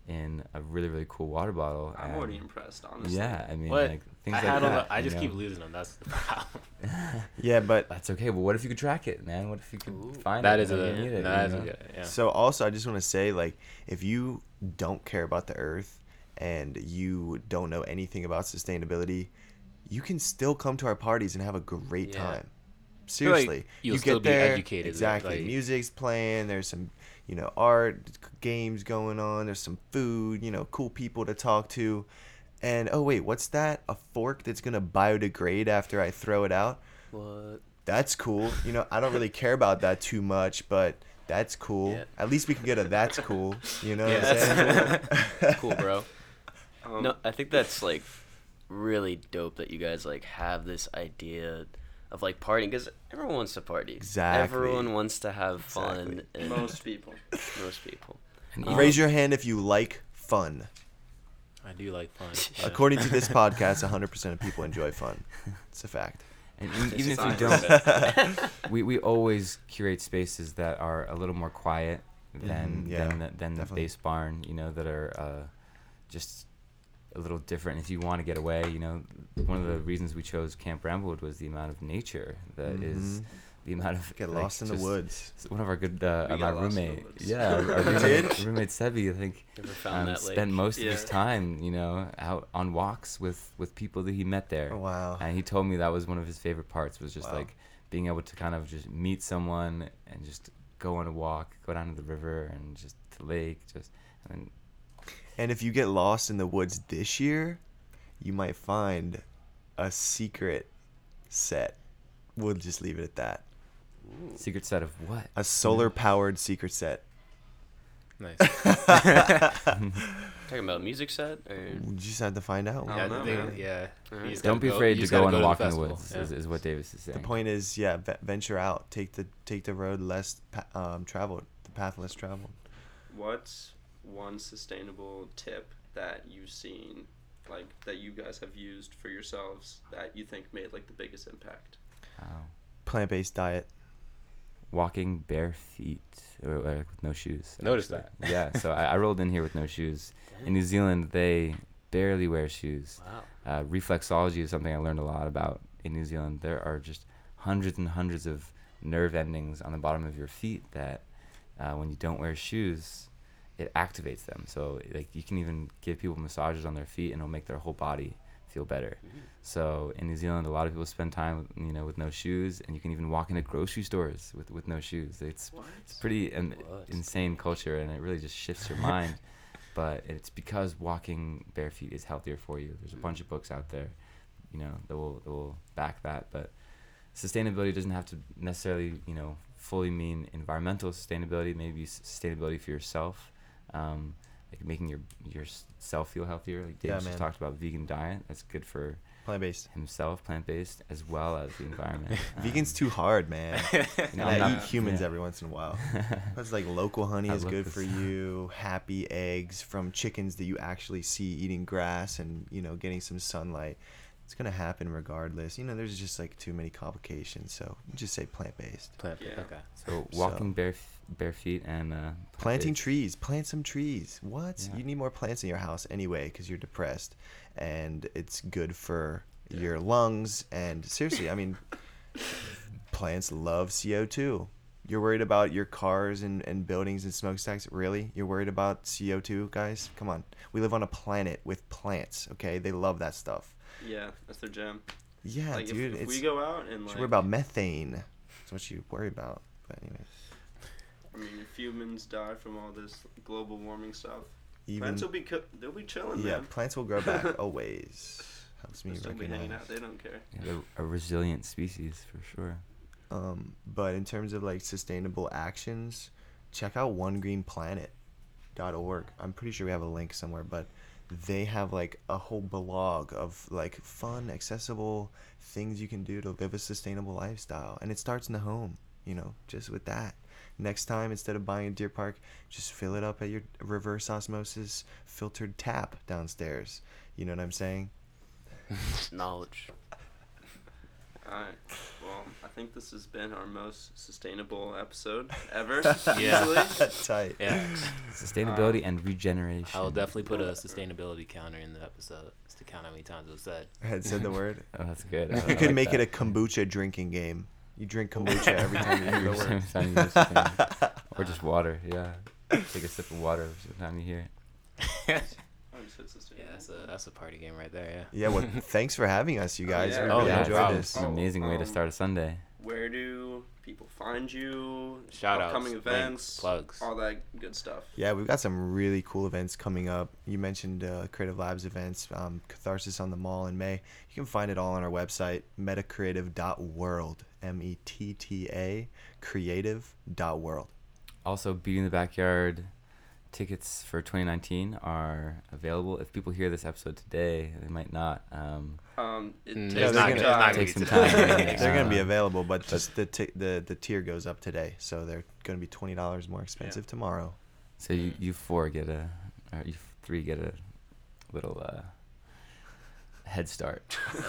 in a really really cool water bottle. I'm and already impressed, honestly. Yeah, I mean, What? like things I like had all that. the, I you just know? keep losing them. That's the problem. Yeah, but That's okay. But what if you could track it, man? What if you could Ooh. find That it? is when a you need it, that you is a know? good yeah. so also I just want to say, like, if you don't care about the earth and you don't know anything about sustainability, you can still come to our parties and have a great Yeah. time. feel like Seriously, you'll you still get be there, educated, exactly. like- Music's playing. There's some, you know, art games going on. There's some food. You know, cool people to talk to. And oh wait, what's that? A fork that's gonna biodegrade after I throw it out? What? That's cool. You know, I don't really care about that too much, but that's cool. Yeah. At least we can get a that's cool. You know Yeah, what I'm saying? that's cool, bro. Um, No, I think that's like really dope that you guys like have this idea of like partying, because everyone wants to party. Exactly. Everyone wants to have fun. Exactly. And most people. most people. And Um, even- Raise your hand if you like fun. I do like fun. yeah. According to this podcast, one hundred percent of people enjoy fun. It's a fact. And even, even if Science. you don't, we, we always curate spaces that are a little more quiet than Mhm, yeah, than the, than the definitely. base barn. You know, that are uh, just a little different. If you want to get away, you know, one of the reasons we chose Camp Bramblewood was the amount of nature that is, Mhm. the amount of Get like, lost in the just- woods. One of our good, uh, We my got lost in the roommate, woods. yeah, our, our You roommate, did? roommate Sebi, I think, Never found um, that spent lake. most of his Yeah. time, you know, out on walks with with people that he met there. Oh, wow. And he told me that was one of his favorite parts, was just Wow. like being able to kind of just meet someone and just go on a walk, go down to the river and just to the lake, just and then And if you get lost in the woods this year, you might find a secret set. We'll just leave it at that. secret set of what? A solar powered secret set. Nice. Talking about music set or We just have to find out. I yeah, don't know, they- man. yeah. Alright. You just Don't gotta be go- afraid you to just go gotta on a to walk in the festival, woods, yeah. is, is what Davis is saying. The point is, yeah, ve- venture out. Take the take the road less pa- um, traveled, the path less traveled. What's one sustainable tip that you've seen, like that you guys have used for yourselves that you think made like the biggest impact? Wow. Plant based diet. Walking bare feet or, or with no shoes. Noticed actually. Yeah, so I, I rolled in here with no shoes. In New Zealand, they barely wear shoes. Wow. Uh, reflexology is something I learned a lot about in New Zealand. There are just hundreds and hundreds of nerve endings on the bottom of your feet that, uh, when you don't wear shoes, it activates them. So like you can even give people massages on their feet, and it'll make their whole body feel better. Mhm. So in New Zealand, a lot of people spend time, you know, with no shoes, and you can even walk into grocery stores with, with no shoes. It's What? it's pretty um, What? insane culture, and it really just shifts your mind. But it's because walking bare feet is healthier for you. There's a bunch of books out there, you know, that will that will back that. But sustainability doesn't have to necessarily, you know, fully mean environmental sustainability. Maybe s- sustainability for yourself, um, like making your yourself feel healthier. Like Dave Yeah, just man. talked about vegan diet. That's good for Plant based. himself, plant based, as well as the environment. Vegan's Um, too hard, man. you And know, I I'm not- eat humans yeah. every once in a while. That's like local honey I is love good this. for you. Happy eggs from chickens that you actually see eating grass and, you know, getting some sunlight. It's gonna happen regardless. You know, there's just like too many complications. So just say plant based. Plant. Yeah. Okay. So walking bare f- bare feet and uh, Planting plant-based. trees. Plant some trees. What? Yeah. You need more plants in your house anyway because you're depressed, and it's good for your lungs. And seriously, I mean, plants love C O two. You're worried about your cars and, and buildings and smokestacks? Really? You're worried about C O two, guys? Come on. We live on a planet with plants, okay? They love that stuff. Yeah, that's their jam. Yeah, like dude. if, if it's we go out and you like, should worry about methane. That's what you worry about. But anyway, I mean, if humans die from all this global warming stuff, even plants will be co- they'll be chilling, yeah, man. plants will grow back always. Helps me They'll still be hanging recognize. out. They don't care. Yeah, they're a resilient species for sure. Um, but in terms of like sustainable actions, check out one green planet dot org. I'm pretty sure we have a link somewhere, but they have like a whole blog of like fun, accessible things you can do to live a sustainable lifestyle. And it starts in the home, you know, just with that. Next time, instead of buying a Deer Park, just fill it up at your reverse osmosis filtered tap downstairs. You know what I'm saying? Knowledge. All right. Well, I think this has been our most sustainable episode ever. Yeah. Easily. Tight. Yeah. Sustainability Uh, and regeneration. I will definitely put a sustainability counter in the episode just to count how many times it was said. I had said the word. Oh, that's good. You could make it a kombucha drinking game. You drink kombucha every time you hear the Every word. time you use the thing. Or just water, yeah. Take a sip of water every time you hear it. Oh, you said sustainable. Yeah, that's a that's a party game right there. Yeah. Yeah, well, thanks for having us, you Oh, guys. yeah. We Oh, really yeah, enjoyed problem. this. It's an amazing way to Um, start a Sunday. Where do people find you? Shout outs, upcoming links, events, plugs. all that good stuff. Yeah, we've got some really cool events coming up. You mentioned uh, Creative Labs events, um, Catharsis on the Mall in May. You can find it all on our website, metacreative dot world, M E T T A, creative dot world. Also, Beauty in the Backyard tickets for twenty nineteen are available. If people hear this episode today, they might not. Um, Um, it Mm, takes it's not some gonna- it's not time. gonna Take be some today. time. They're going to be Uh, available, but just the, t- the the tier goes up today, so they're going to be twenty dollars more expensive tomorrow. so you, you four get a, or you three get a little uh, head start.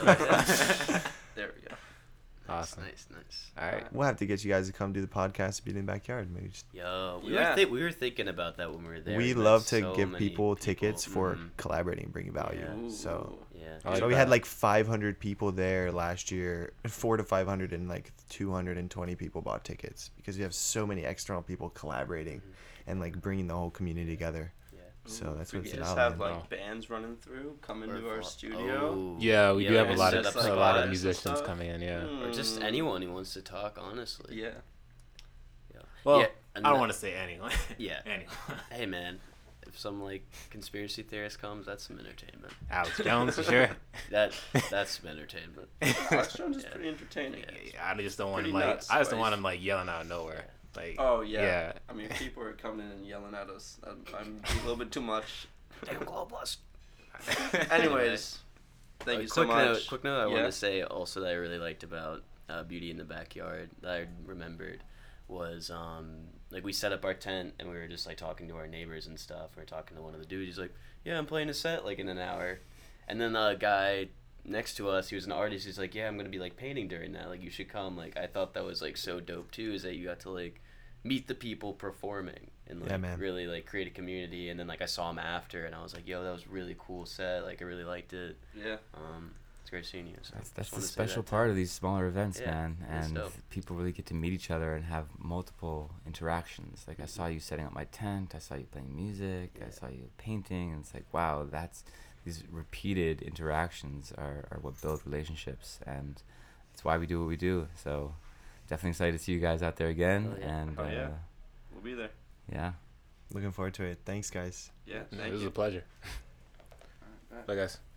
There we go. Awesome. Nice, nice. All right. We'll have to get you guys to come do the podcast, Beauty in the Backyard. Maybe just Yo, we Yeah. were th- we were thinking about that when we were there. we but love to so give many people tickets for Mhm. collaborating and bringing value. Yeah. So, Ooh. Yeah. I like so we that. had like five hundred people there last year, four to five hundred, and like two hundred twenty people bought tickets because we have so many external people collaborating and like bringing the whole community together. Yeah. So that's we what it's just about, have man. like bands running through, come Or into our if- studio. oh. Yeah, we do Yeah, have a and lot set of up a like lot lives of and musicians stuff. coming in. Yeah. Or just Mm. anyone who wants to talk, honestly. Yeah. Yeah. Well, Yeah, I and don't the- want to say anyone. Yeah. anyone. Hey man, if some like conspiracy theorist comes, that's some entertainment. Alex Jones for sure. That that's some entertainment. Alex Jones is Yeah. pretty entertaining. Yeah. Yeah, I just don't want Pretty him like. nuts, I just don't but want he's- him like yelling out of nowhere. Like. Oh yeah. Yeah. I mean, people are coming in and yelling at us. I'm, I'm a little bit too much. Damn Globus. Anyways, thank Uh, you so quick much. Note, quick note I Yeah. want to say also that I really liked about uh, Beauty in the Backyard that I remembered was um, like we set up our tent and we were just like talking to our neighbors and stuff. We were talking to one of the dudes. He's like, "Yeah, I'm playing a set like in an hour," and then the guy next to us, he was an artist. He's like, "Yeah, I'm gonna be like painting during that. Like you should come." Like I thought that was like so dope too. Is that you got to like meet the people performing and like Yeah, man. really like create a community. And then like I saw him after and I was like, yo, that was a really cool set. Like I really liked it. Yeah. Um, it's great seeing you. So That's, just that's the wanted to say special that, part of these smaller events, Yeah, man. it's And dope. people really get to meet each other and have multiple interactions. Like I Mhm. saw you setting up my tent. I saw you playing music. I Yeah. saw you painting. And it's like, wow, that's these repeated interactions are, are what build relationships, and that's why we do what we do. So definitely excited to see you guys out there again. Oh, yeah. And Oh, yeah. uh, We'll be there. yeah. Looking forward to it. Thanks, guys. Yeah. It Thank was you. a pleasure. All right, bye. Bye, guys.